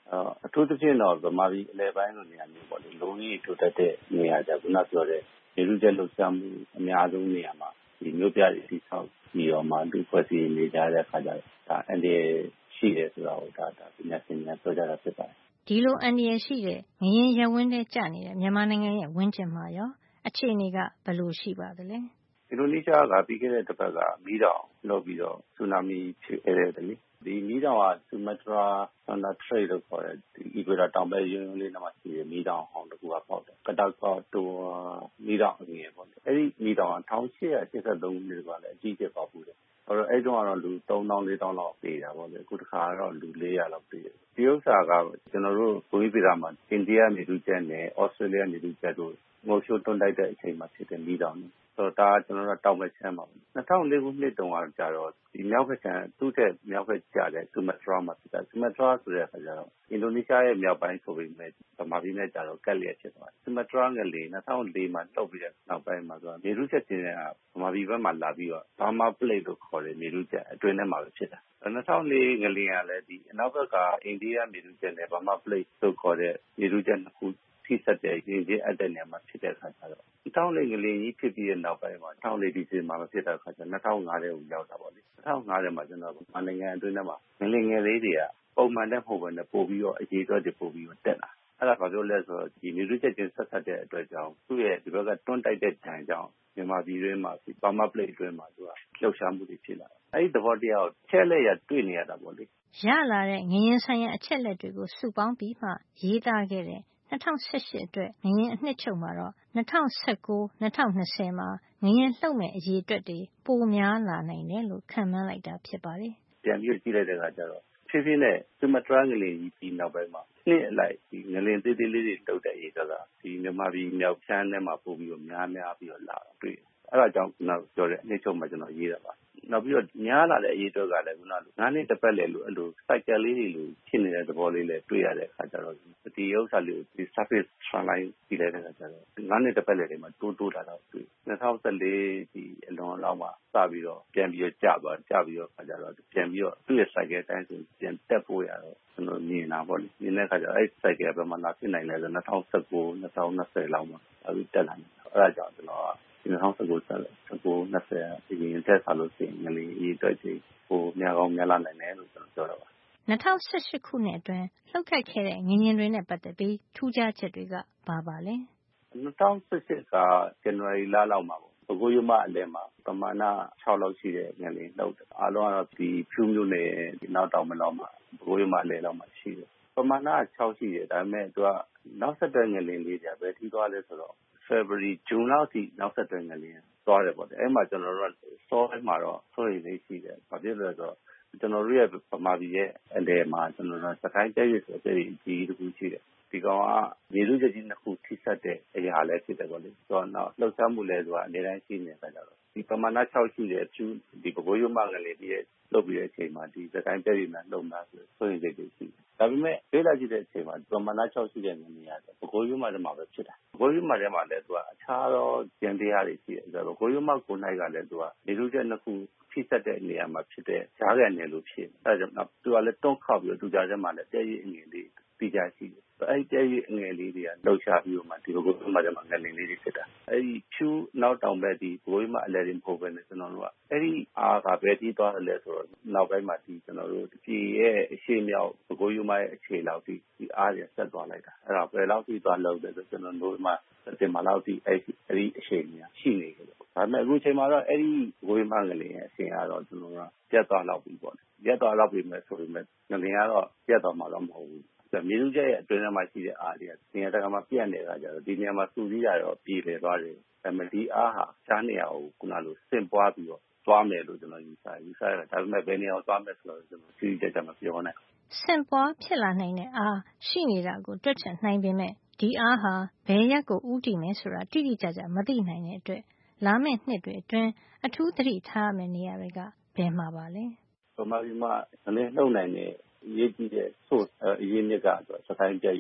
အထူးသဖြင့်တော့ဗမာပြည်အလယ်ပိုင်းလိုနေရာမျိုးပေါ့လေလုံကြီးထိုးတတ်တဲ့နေရာကြခုနပြောတဲ့နေလူကျက်လှုပ်ရှားမှုအများဆုံးနေရာမှာဒီမျိုးပြတွေတိဆောက်ပြီးတော့မှလူဖွဲ့စည်းနေကြတဲ့အခါကျတော့ဒါအန်ဒီရှိတယ်ဆိုတာကိုဒါဒါပညာရှင်များပြောကြတာဖြစ်ပါတယ်ဒီလိုအန်ဒီရရှိတဲ့ငရင်ရဝင်းတဲ့ကျနေတဲ့မြန်မာနိုင်ငံရဲ့ဝန်းကျင်မှာရောအခြေအနေကဘယ်လိုရှိပါသလဲအင်ဒိုနီးရှားကပြီးခဲ့တဲ့တစ်ပတ်ကမီးတောင်လုပ်ပြီးတော့ဆူနာမီဖြစ်ခဲ့တဲ့လေဒီမီးတောင်ကဆူမတရာဆန်နာထရိတ်လို့ခေါ်တဲ့ဒီအီကွေတာတောင်ဘက်ရုံရုံလေးမှာရှိတဲ့မီးတောင်ဟောင်းတစ်ခုကပေါက်တယ်ကတောက်ကောတိုမီးတောင်အငယ်ပေါ့လေအဲ့ဒီမီးတောင်က၁၈၈၃ခုနှစ်ကလည်းအကြီးကျယ်ပေါက်ဘူးတယ်အဲ့တော့အဲ့တုန်းကတော့လူသုံးသောင်းလေးသောင်းလောက်ပေးတာပေါ့လေအခုတစ်ခါတော့လူလေးရာလောက်ပေးတယ်ဒီဥစ္စာကကျွန်တော်တို့ကိုကြီးပြည်တာမှာအိန္ဒိယနေလူကျက်နဲ့ဩစတြေးလျနေလူကျက်တို့ငိုရှိုးတွန်းတိုက်တဲ့အချိန်မှာဖြစ်တဲ့မီးတောင်တွေဆိုတော့ဒါကျွန်တော်တို့တောက်မဲ့ချမ်းပါဘူး၂၀၀၄ခုနှစ်တုန်းကကြာတော့ဒီမြောက်ဘက်ချမ်းသူ့တဲ့မြောက်ဘက်ကျတဲ့ဆူမတရာမှာဖြစ်တာဆူမတရာဆိုတဲ့အခါကျတော့အင်ဒိုနီးရှားရဲ့မြောက်ပိုင်းဆိုပေမဲ့ဗမာပြည်နဲ့ကြာတော့ကက်လျက်ဖြစ်သွားတယ်ဆူမတရာငလေ၂၀၀၄မှာတုတ်ပြီးတဲ့နောက်ပိုင်းမှာဆိုတော့မြေလူချက်ချင်းကဗမာပြည်ဘက်မှာလာပြီးတော့ဘာမာပလိတ်လို့ခေါ်တယ်မြေလူချက်အတွင်းထဲမှာပဲဖြစ်တာ၂၀၀၄ငလင်ကလည်းဒီအနောက်ဘက်ကအိန္ဒိယမြေလူချက်နဲ့ဘာမာပလိတ်လို့ခေါ်တဲ့မြေလူချက်နှစ်ခုထိဆက်တဲ့ရင်းချင်းအတဲ့နေရာမှာဖြစ်တဲ့အခါကျတော့၂၀၀၄ငလင်ကြီးဖြစ်ပြီးတဲ့နောက်ပိုင်းမှာ၂၀၀၄ဒီဇင်ဘာမှာဖြစ်တဲ့အခါကျတော့၂၀၀၅ထဲကိုရောက်တာပေါ့လေ၂၀၀၅ထဲမှာကျွန်တော်မြန်မာနိုင်ငံအတွင်းထဲမှာငလင်ငယ်လေးတွေကပုံမှန်တဲ့မဟုတ်ဘဲနဲ့ပို့ပြီးတော့အရေးအတွက်တွေပို့ပြီးတော့တက်လာအဲ့ဒါဘာလို့လဲဆိုတော့ဒီမြေလူချက်ချင်းဆက်ဆက်တဲ့အတွက်ကြောင့်သူ့ရဲ့ဒီဘက်ကတွန်းတိုက်တဲ့ဂျန်ကြောင့်မြန်မာပြည်တွင်းမှာဒီဘာမာပလိတ်အတွင်းမှာသူကလှုပ်ရှားမှုတွေဖြစ်လာတယ်အဲ့ဒီသဘောတရားကိုချက်လက်ရတွေ့နေရတာပေါ့လေရလာတဲ့ငရင်ဆိုင်ရာအချက်လက်တွေကိုစုပေါင်းပြီးမှရေးသားခဲ့တဲ့၂၀၁၈အတွက်ငရင်အနှစ်ချုပ်မှာတော့၂၀၁၉-၂၀၂၀မှာငရင်လှုပ်မဲ့အရေးအတွက်တွေပိုများလာနိုင်တယ်လို့ခန့်မှန်းလိုက်တာဖြစ်ပါတယ်ပြန်ပြီးကြည့်လိုက်တဲ့အခါကျတော့ဖြည်းဖြည်းနဲ့ဆူမတရာငလင်ကြီးပြီးနောက်ပိုင်းမှာနှစ်အလိုက်ဒီငလင်သေးသေးလေးတွေတုတ်တဲ့ရေးကဒီမြန်မာပြည်မြောက်ချမ်းထဲမှာပို့ပြီးတော့များများပြီးတော့လာတွေ့အဲ့ဒါကြောင့်ကျွန်တော်ပြောတဲ့အနှစ်ချုပ်မှာကျွန်တော်ရေးတာပါနောက်ပြီးတော့များလာတဲ့အရေးအတွက်ကလည်းခုနကငါးနှစ်တစ်ပတ်လေလို့အဲ့လို cycle လေးတွေလို့ဖြစ်နေတဲ့သဘောလေးလည်းတွေ့ရတဲ့အခါကျတော့ဒီဥစ္စာလေးဒီ surface trend line ပြီးလိုက်တဲ့အခါကျတော့ငါးနှစ်တစ်ပတ်လေတွေမှာတိုးတိုးလာတော့တွေ့၂၀၁၄ဒီအလွန်လောက်မှာစပြီးတော့ပြန်ပြီးတော့ကျသွားကျပြီးတော့အခါကျတော့ပြန်ပြီးတော့သူ့ရဲ့ cycle တိုင်းဆိုပြန်တက်ဖို့ရတော့ကျွန်တော်မြင်တာပေါ့လေမြင်တဲ့အခါကျတော့အဲ့ cycle ဘယ်မှာလာဖြစ်နိုင်လဲဆို၂၀၁၉ ၂၀၂၀လောက်မှာအခုတက်လာတယ်အဲ့ဒါကြောင့်ကျွန်တော်ကဒီ၂၀၁၉ဆက်လက်၁၉ ၂၀ဒီရင်တက်ဆာလို့ရှိရင်ငလီအရေးအတွက်ကြီးဟိုများကောင်းများလာနိုင်တယ်လို့ကျွန်တော်ပြောတာပါ၂၀၁၈ခုနှစ်အတွင်းလှုပ်ခတ်ခဲ့တဲ့ငရင်တွေနဲ့ပတ်သက်ပြီးထူးခြားချက်တွေကဘာပါလဲ၂၀၁၈ကဇန်နဝါရီလလောက်မှာပေါ့ပဲခူးရိုးမအလယ်မှာပမာဏ၆လောက်ရှိတဲ့ငလီလှုပ်တယ်အားလုံးကတော့ဒီဖြူးမျိုးနဲ့ဒီနောက်တောင်မလောက်မှာပဲခူးရိုးမအလယ်လောက်မှာရှိတယ်ပမာဏ၆ရှိတယ်ဒါပေမဲ့သူကနောက်ဆက်တွဲငလီလေးကြပဲထီးသွားလဲဆိုတော့February June လောက်ထိနောက်ဆက်တွဲငလျင်သွားတယ်ပေါ့လေအဲ့မှာကျွန်တော်တို့ကစောပိုင်းမှာတော့စိုးရိမ်လေးရှိတယ်ဘာဖြစ်လဲဆိုတော့ကျွန်တော်တို့ရဲ့ဗမာပြည်ရဲ့အလယ်မှာကျွန်တော်တို့စကိုင်းကျရွေဆိုတဲ့ဒီအကြီးတစ်ခုရှိတယ်ဒီကောင်ကမြေလူချက်ကြီးနှစ်ခုထိဆက်တဲ့အရာလည်းဖြစ်တယ်ပေါ့လေဆိုတော့နောက်လှုပ်ရှားမှုလည်းဆိုတာအနေတိုင်းရှိနေတာကြတော့ဒီပမာဏ၆ရှိတယ်ဖြူဒီပဲခူးရိုးမငလျင်ဒီရဲ့လုပ်ပြီးတဲ့အချိန်မှာဒီစကိုင်းကျရွေမှာလုံလာဆိုစိုးရိမ်လေးတွေရှိတယ်ဒါပေမဲ့ဒေသကြီးတဲ့အချိန်မှာပမာဏ၆ရှိတဲ့နေရာပဲပဲခူးရိုးမထဲမှာပဲဖြစ်တာပဲခူးရိုးမထဲမှာလည်းသူကအခြားသောကျန်တရားတွေရှိတယ်ဆိုတော့ပဲခူးရိုးမကိုနိုင်ကလည်းသူကမြေလူချက်နှစ်ခုထိဆက်တဲ့နေရာမှာဖြစ်တဲ့ဈာကန်နယ်လို့ဖြစ်အဲဒါကြောင့်သူကလည်းတွန်းခောက်ပြီးတော့သူကြားထဲမှာလည်းတဲရည်အငယ်လေးပြီးကြရှိတယ်အဲ့ဒီတဲရည်အငယ်လေးတွေကလှုပ်ရှားပြီးတော့မှဒီပဲခူးရိုးမထဲမှာငလင်လေးတွေဖြစ်တာအဲ့ဒီဖြူနောက်တောင်ဘက်ဒီပဲခူးရိုးမအလယ်တင်ပို့ပဲနဲ့ကျွန်တော်တို့ကအဲ့ဒီအားကဘယ်ထိသွားတယ်လဲဆိုတော့နောက်ပိုင်းမှာဒီကျွန်တော်တို့ပြည်ရဲ့အရှိမြောက်ပဲခူးရိုးမရဲ့အခြေလောက်ဒီဒီအားတွေဆက်သွားလိုက်တာအဲ့ဒါဘယ်လောက်ထိသွားလို့လဲဆိုကျွန်တော်တို့မှတင်မှာလောက်ဒီအဲ့ဒီအဲ့ဒီအရှိကြီးရှိနေကြတယ်ဒါပေမဲ့အခုချိန်မှာတော့အဲ့ဒီဝေးမငလင်ရဲ့အရှင်ကတော့ကျွန်တော်တို့ကပြတ်သွားလောက်ပြီပေါ့ပြတ်သွားလောက်ပြီမဲ့ဆိုပေမဲ့ငလင်ကတော့ပြတ်သွားမှာတော့မဟုတ်ဘူးမြေလူကျရဲ့အတွင်းထဲမှာရှိတဲ့အားတွေကနေရာတကာမှာပြန့်နေတာကြတော့ဒီနေရာမှာစူးစီးရတော့ပြည်လေသွားတယ်ဒါပေမဲ့ဒီအားဟာရှားနေရကိုခုနလိုစင်ပွားပြီးတော့သွားမယ်လို့ကျွန်တော်ယူဆယူဆရတာဒါပေမဲ့ဘယ်နေရာကိုသွားမယ်ဆိုတော့ကျွန်တော်စီးကြကြမပြောနိုင်စင်ပွားဖြစ်လာနိုင်တဲ့အားရှိနေတာကိုတွက်ချက်နိုင်ပေမဲ့ဒီအားဟာဘယ်ရက်ကိုဥတည်မယ်ဆိုတာတိတိကျကျမသိနိုင်တဲ့အတွက်လာမယ့်နှစ်တွေအတွင်းအထူးသတိထားရမယ့်နေရာတွေကဘယ်မှာပါလဲဗမာပြည်မှာလည်းနှုတ်နိုင်တဲ့ရေးကြည့်တဲ့ source အရင်းမြစ်ကတော့စကိုင်းပြည့်ရ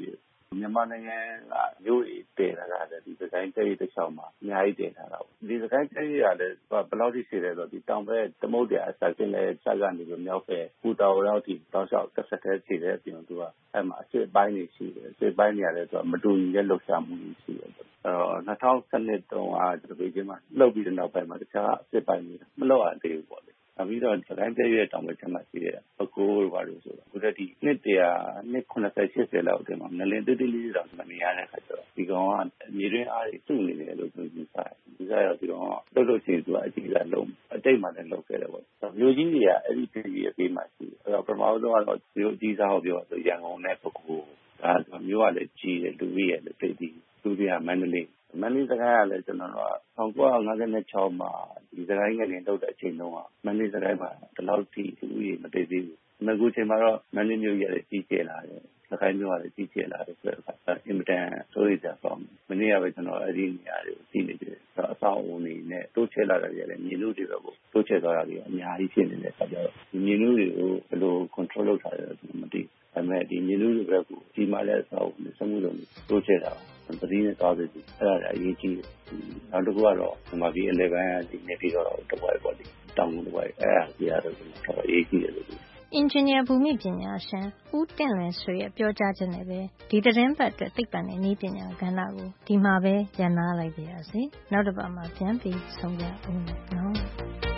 မြန်မာနိုင်ငံကမျိုးတွေတည်လာတာဒီစကိုင်းတဲတစ်ချောင်းမှာအများကြီးတည်လာတာဒီစကိုင်းတဲရလည်းဘယ်လောက်ထိရှိတယ်ဆိုဒီတောင်ဘက်သမုဒ္ဒရာအစကျင်းလဲစကနေပြီးမြောက်ဘက်ပူတော်ရောက်ထိတောက်လျှောက်တစ်ဆက်တည်းရှိတဲ့အပြင်သူကအဲ့မှာအစ်စ်ပိုင်းတွေရှိတယ်အစ်စ်ပိုင်းတွေရတယ်ဆိုတော့မတူညီတဲ့လှုပ်ရှားမှုတွေရှိတယ်အဲ့တော့၂၀၁၂တုန်းကဒီပြည်မှာလှုပ်ပြီးတဲ့နောက်ပိုင်းမှာတခြားအစ်စ်ပိုင်းတွေမလှုပ်ရသေးဘူးပေါ့လေပြီးတော့စကိုင်းတဲရဲ့တောင်ဘက်ခြမ်းမှာရှိတဲ့ပကိုးဘာလို့ဆိုတော့အခုတည်းဒီနှစ်တရာနှစ်ခုနှစ်ဆယ်ရှစ်ဆယ်လောက်တည်းမှာနလင်းတိတိလေးတောင်မမြင်ရတဲ့ခါကျတော့ဒီကောင်ကမြေရင်းအားတွေစုနေတယ်လို့ပြောယူဆတယ်ဒီစားရပြီးတော့လှုပ်လို့ရှိရင်သူကအကြည့်လာလုံးအတိတ်မှာလည်းလှုပ်ခဲ့တယ်ပေါ့မျိုးကြီးတွေကအဲ့ဒီပြည်ကြီးအပေးမှရှိတယ်အဲ့တော့ပထမဆုံးကတော့မျိုးကြီးစားဟောပြောဆိုရန်ကုန်နဲ့ပကိုးဒါဆိုမျိုးကလည်းကြီးတယ်လူကြီးရဲ့လည်းသိပြီးလူတွေကမန္တလေးမန္တလေးစကိုင်းကလည်းကျွန်တော်တို့က၁၉၅၆မှာဒီစကိုင်းငယ်နေတော့တဲ့အချိန်တုန်းကမန္တလေးစကိုင်းမှာဒီလောက်ထိလူကြီးမသိသေးဘူး။အခုချိန်မှာတော့မန္တလေးမြို့ကြီးလည်းကြီးကျယ်လာတယ်။စကိုင်းမြို့ကလည်းကြီးကျယ်လာတယ်ဆိုတော့အင်မတန်ဆိုရကြပါမယ်။မနေ့ကပဲကျွန်တော်အဲ့ဒီနေရာတွေကိုကြည့်နေတယ်။အဆောင်အုံတွေနဲ့တိုးချဲလာတယ်လည်းမြေလူတွေပဲကိုတိုးချဲသွားတာတွေအများကြီးဖြစ်နေတဲ့အခါကျတော့ဒီမြေလူတွေကိုဘယ်လို control လုပ်ထားလဲမသိဘူး။ဒါပေမဲ့ဒီမြေလူတွေပဲကိုဒီမှာလည်းအဆောင်အုံတွေစမှုလုံးတိုးချဲတာသတိနဲ့သွားပြီးအဲ့ဒါအရေးကြီးတယ်။နောက်တစ်ခုကတော့ဒီမှာဒီelevenဒီနေ့ပြီးတော့တပွဲပေါ့ဒီတောင်းတပွဲအဲ့ဒါကြီးရတယ်တော့အရေးကြီးတယ်လို့အင်ဂျင်နီယာဘူမိပညာရှင်ဦးတင့်လွင်ဆွေရဲ့ပြောကြားချက်နဲ့ပဲဒီသတင်းပတ်အတွက်သိပ္ပံနဲ့နည်းပညာကဏ္ဍကိုဒီမှာပဲရန်နာလိုက်ပါရစေ။နောက်တစ်ပတ်မှာပြန်ပြီးဆုံကြအောင်နော်။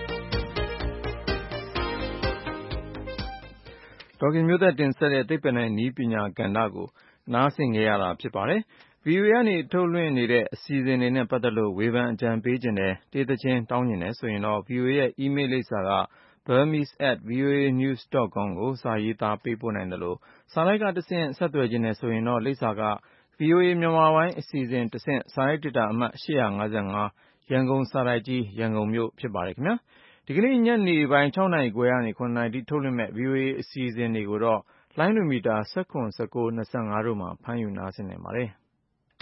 ဒေါ်ခင်မျိုးသက်တင်ဆက်တဲ့သိပ္ပံနဲ့နည်းပညာကဏ္ဍကိုနားဆင်ကြရတာဖြစ်ပါတယ်။ ဗွီအိုအေ ကနေထုတ်လွှင့်နေတဲ့အစီအစဉ်တွေနဲ့ပတ်သက်လို့ဝေဖန်အကြံပေးခြင်းနဲ့တေးသချင်းတောင်းကျင်တယ်ဆိုရင်တော့ ဗွီအိုအေ ရဲ့ email လိပ်စာက burmese at voanews dot com ကိုစာရေးသားပေးပို့နိုင်တယ်လို့စာလိုက်ကတဆင့်ဆက်သွယ်ခြင်းနဲ့ဆိုရင်တော့လိပ်စာက ဗွီအိုအေ မြန်မာပိုင်းအစီအစဉ်တဆင့်စာရိုက်ဒေတာအမှတ်၈၅၅ရန်ကုန်စာတိုက်ကြီးရန်ကုန်မြို့ဖြစ်ပါတယ်ခင်ဗျာ။ဒီကနေ့ညနေပိုင်း၆နာရီခွဲကနေ၇နာရီထိထုတ်လွှင့်မဲ့ ဗွီအိုအေ အစီအစဉ်တွေကိုတော့လိုင်းဒိုမီတာ၁၇ ၁၉ ၂၅တို့မှာဖမ်းယူနားဆင်နိုင်ပါတယ်။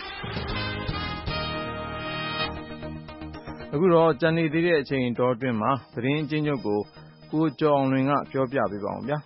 အခုတော့ကြံနေသေးတဲ့အချိန်တောအတွင်းမှာသတင်းအကျဉ်းချုပ်ကိုကိုကျော်အောင်လွင်ကပြောပြပေးပါဦးဗျာ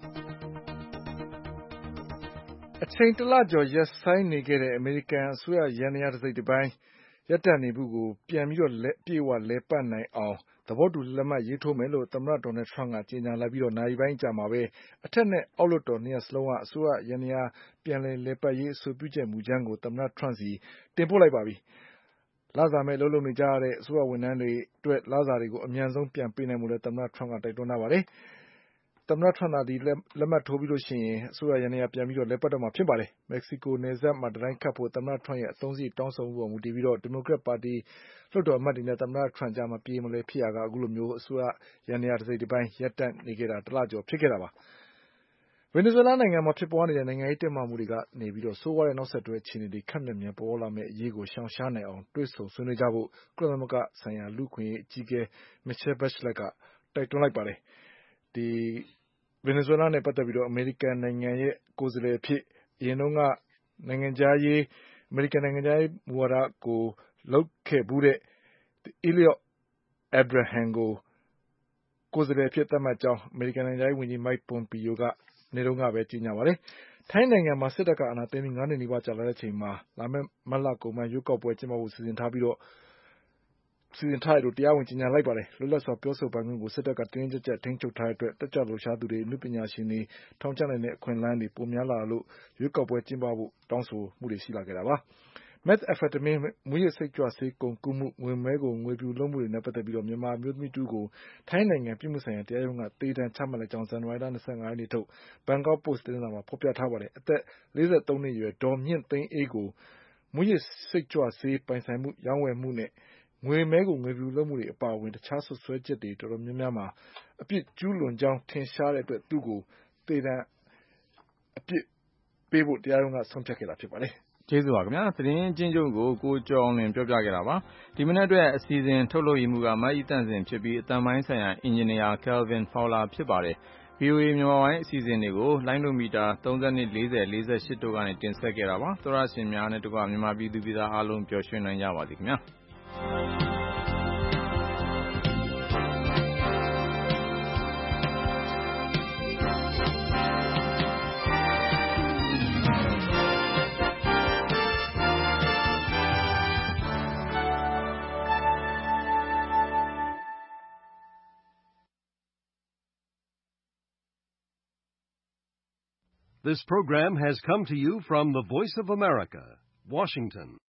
။အချိန်တလကျော်ရက်ဆိုင်နေခဲ့တဲ့အမေရိကန်အစိုးရရန်ရာတစိတ်တစ်ပိုင်းရပ်တန့်နေမှုကိုပြန်ပြီးတော့လက်ပြေဝလဲပတ်နိုင်အောင်သဘောတူလက်မှတ်ရေးထိုးမယ်လို့သမ္မတဒေါ်နယ်ထရမ့်ကကြေညာလိုက်ပြီးတော့နိုင်ပိုင်းကြာမှာပဲအထက်နဲ့အောက်လွှတ်တော်နှစ်ရပ်စလုံးကအစိုးရရန်ရာပြန်လည်လဲပတ်ရေးအဆိုပြုချက်မူကြမ်းကိုသမ္မတထရမ့်စီတင်ပို့လိုက်ပါပြီ။လစာမဲ့လှုပ်လှုပ်နေကြရတဲ့အစိုးရဝန်ထမ်းတွေအတွက်လစာတွေကိုအမြန်ဆုံးပြန်ပေးနိုင်မှုလဲသမ္မတထရမ့်ကတိုက်တွန်းထားပါတယ်။သမ္မတထရမ့်ကဒီလက်မှတ်ထိုးပြီးလို့ရှိရင်အစိုးရရန်ရာပြန်ပြီးတော့လဲပတ်တော့မှာဖြစ်ပါတယ်။မက္ကဆီကိုနယ်စပ်မှာတတိုင်းခတ်ဖို့သမ္မတထရမ့်ရဲ့အသုံးစရိတ်တောင်းဆိုမှုပေါ်မူတည်ပြီးတော့ဒီမိုကရက်ပါတီလွှတ်တော်အမတ်တွေနဲ့သမ္မတထရမ့်ကြားမှာပြေမလဲဖြစ်ရကအခုလိုမျိုးအစိုးရရန်ရာတစိတ်တစ်ပိုင်းရပ်တန့်နေခဲ့တာတလကျော်ဖြစ်ခဲ့တာပါ။ဗင်နီဇွဲလားနိုင်ငံမှာဖြစ်ပွားနေတဲ့နိုင်ငံရေးတင်းမာမှုတွေကနေပြီးတော့ဆိုးဝါးတဲ့နောက်ဆက်တွဲအခြေအနေတွေခက်မြက်မြန်ပေါ်လာမယ့်အရေးကိုရှောင်ရှားနိုင်အောင်တွေ့ဆုံဆွေးနွေးကြဖို့ကုလသမဂ္ဂဆိုင်ရာလူ့အခွင့်အရေးအကြီးအကဲ Michelle Bachelet ကတိုက်တွန်းလိုက်ပါတယ်။ဒီဗင်နီဇွဲလားနဲ့ပတ်သက်ပြီးတော့အမေရိကန်နိုင်ငံရဲ့ကိုယ်စားလှယ်အဖြစ်အရင်တုန်းကနိုင်ငံခြားရေးအမေရိကန်နိုင်ငံခြားရေးမူဝါဒကိုလုပ်ခဲ့ဘူးတဲ့ Eliot Abraham ကိုကိုယ်စားလှယ်အဖြစ်သတ်မှတ်ကြောင်းအမေရိကန်နိုင်ငံခြားရေးဝန်ကြီး Mike Pompeo ကနေတုန်းကပဲကြေညာပါတယ်။ထိုင်းနိုင်ငံမှာစစ်တပ်ကအာဏာသိမ်းပြီးငါးနှစ်နီးပါးကြာလာတဲ့အချိန်မှာလာမယ့်မတ်လကုန်ပိုင်းရွေးကောက်ပွဲကျင်းပဖို့စီစဉ်ထားပြီးတော့စီစဉ်ထားတယ်လို့တရားဝင်ကြေညာလိုက်ပါတယ်။လွတ်လပ်စွာပြောဆိုပိုင်ခွင့်ကိုစစ်တပ်ကတင်းတင်းကျပ်ကျပ်ထိန်းချုပ်ထားတဲ့အတွက်တက်ကြွလှုပ်ရှားသူတွေအမှုပညာရှင်တွေထောင်ချနိုင်တဲ့အခွင့်အလမ်းတွေပိုများလာလို့ရွေးကောက်ပွဲကျင်းပဖို့တောင်းဆိုမှုတွေရှိလာခဲ့တာပါ။ methamphetamine မူးယစ်စိတ်ကြွဆေးကုန်ကူးမှုငွေမဲကိုငွေပြူလုပ်မှုတွေနဲ့ပတ်သက်ပြီးတော့မြန်မာမျိုးသမီးတူကိုထိုင်းနိုင်ငံပြည်မှုဆိုင်ရာတရားရုံးကတေးတန်းချမှတ်လိုက်ကြောင်းဇန်နဝါရီလ၂၅ရက်နေ့ထုတ် Bangkok Post သတင်းစာမှာဖော်ပြထားပါတယ်။အသက်၄၃နှစ်အရွယ်ဒေါ်မြင့်သိန်းအေးကိုမူးယစ်စိတ်ကြွဆေးပိုင်ဆိုင်မှုရောင်းဝယ်မှုနဲ့ငွေမဲကိုငွေပြူလုပ်မှုတွေအပါအဝင်တခြားဆွဆွဲချက်တွေတော်တော်များများမှာအပြစ်ကျူးလွန်ကြောင်းထင်ရှားတဲ့အတွက်သူ့ကိုတေးတန်းအပြစ်ပေးဖို့တရားရုံးကဆုံးဖြတ်ခဲ့တာဖြစ်ပါတယ်။ကျေးဇူးပါခင်ဗျာသတင်းအချင်းချုပ်ကိုကိုကျော်အောင်လွင်ပြောပြခဲ့တာပါဒီမနေ့အတွက်အစီအစဉ်ထုတ်လုပ်ရမှုကမတ်ဤတန့်စင်ဖြစ်ပြီးအတန်ပိုင်းဆိုင်ရာအင်ဂျင်နီယာ Kelvin Fowler ဖြစ်ပါတယ် ဗွီအိုအေ မြန်မာပိုင်းအစီအစဉ်တွေကိုလိုင်းဒိုမီတာ၃၂ ၄၀ ၄၈တို့ကနေတင်ဆက်ခဲ့တာပါသောရရှင်များနဲ့တကွမြန်မာပြည်သူပြည်သားအားလုံးပျော်ရွှင်နိုင်ကြပါစေခင်ဗျာ This program has come to you from the Voice of America, Washington.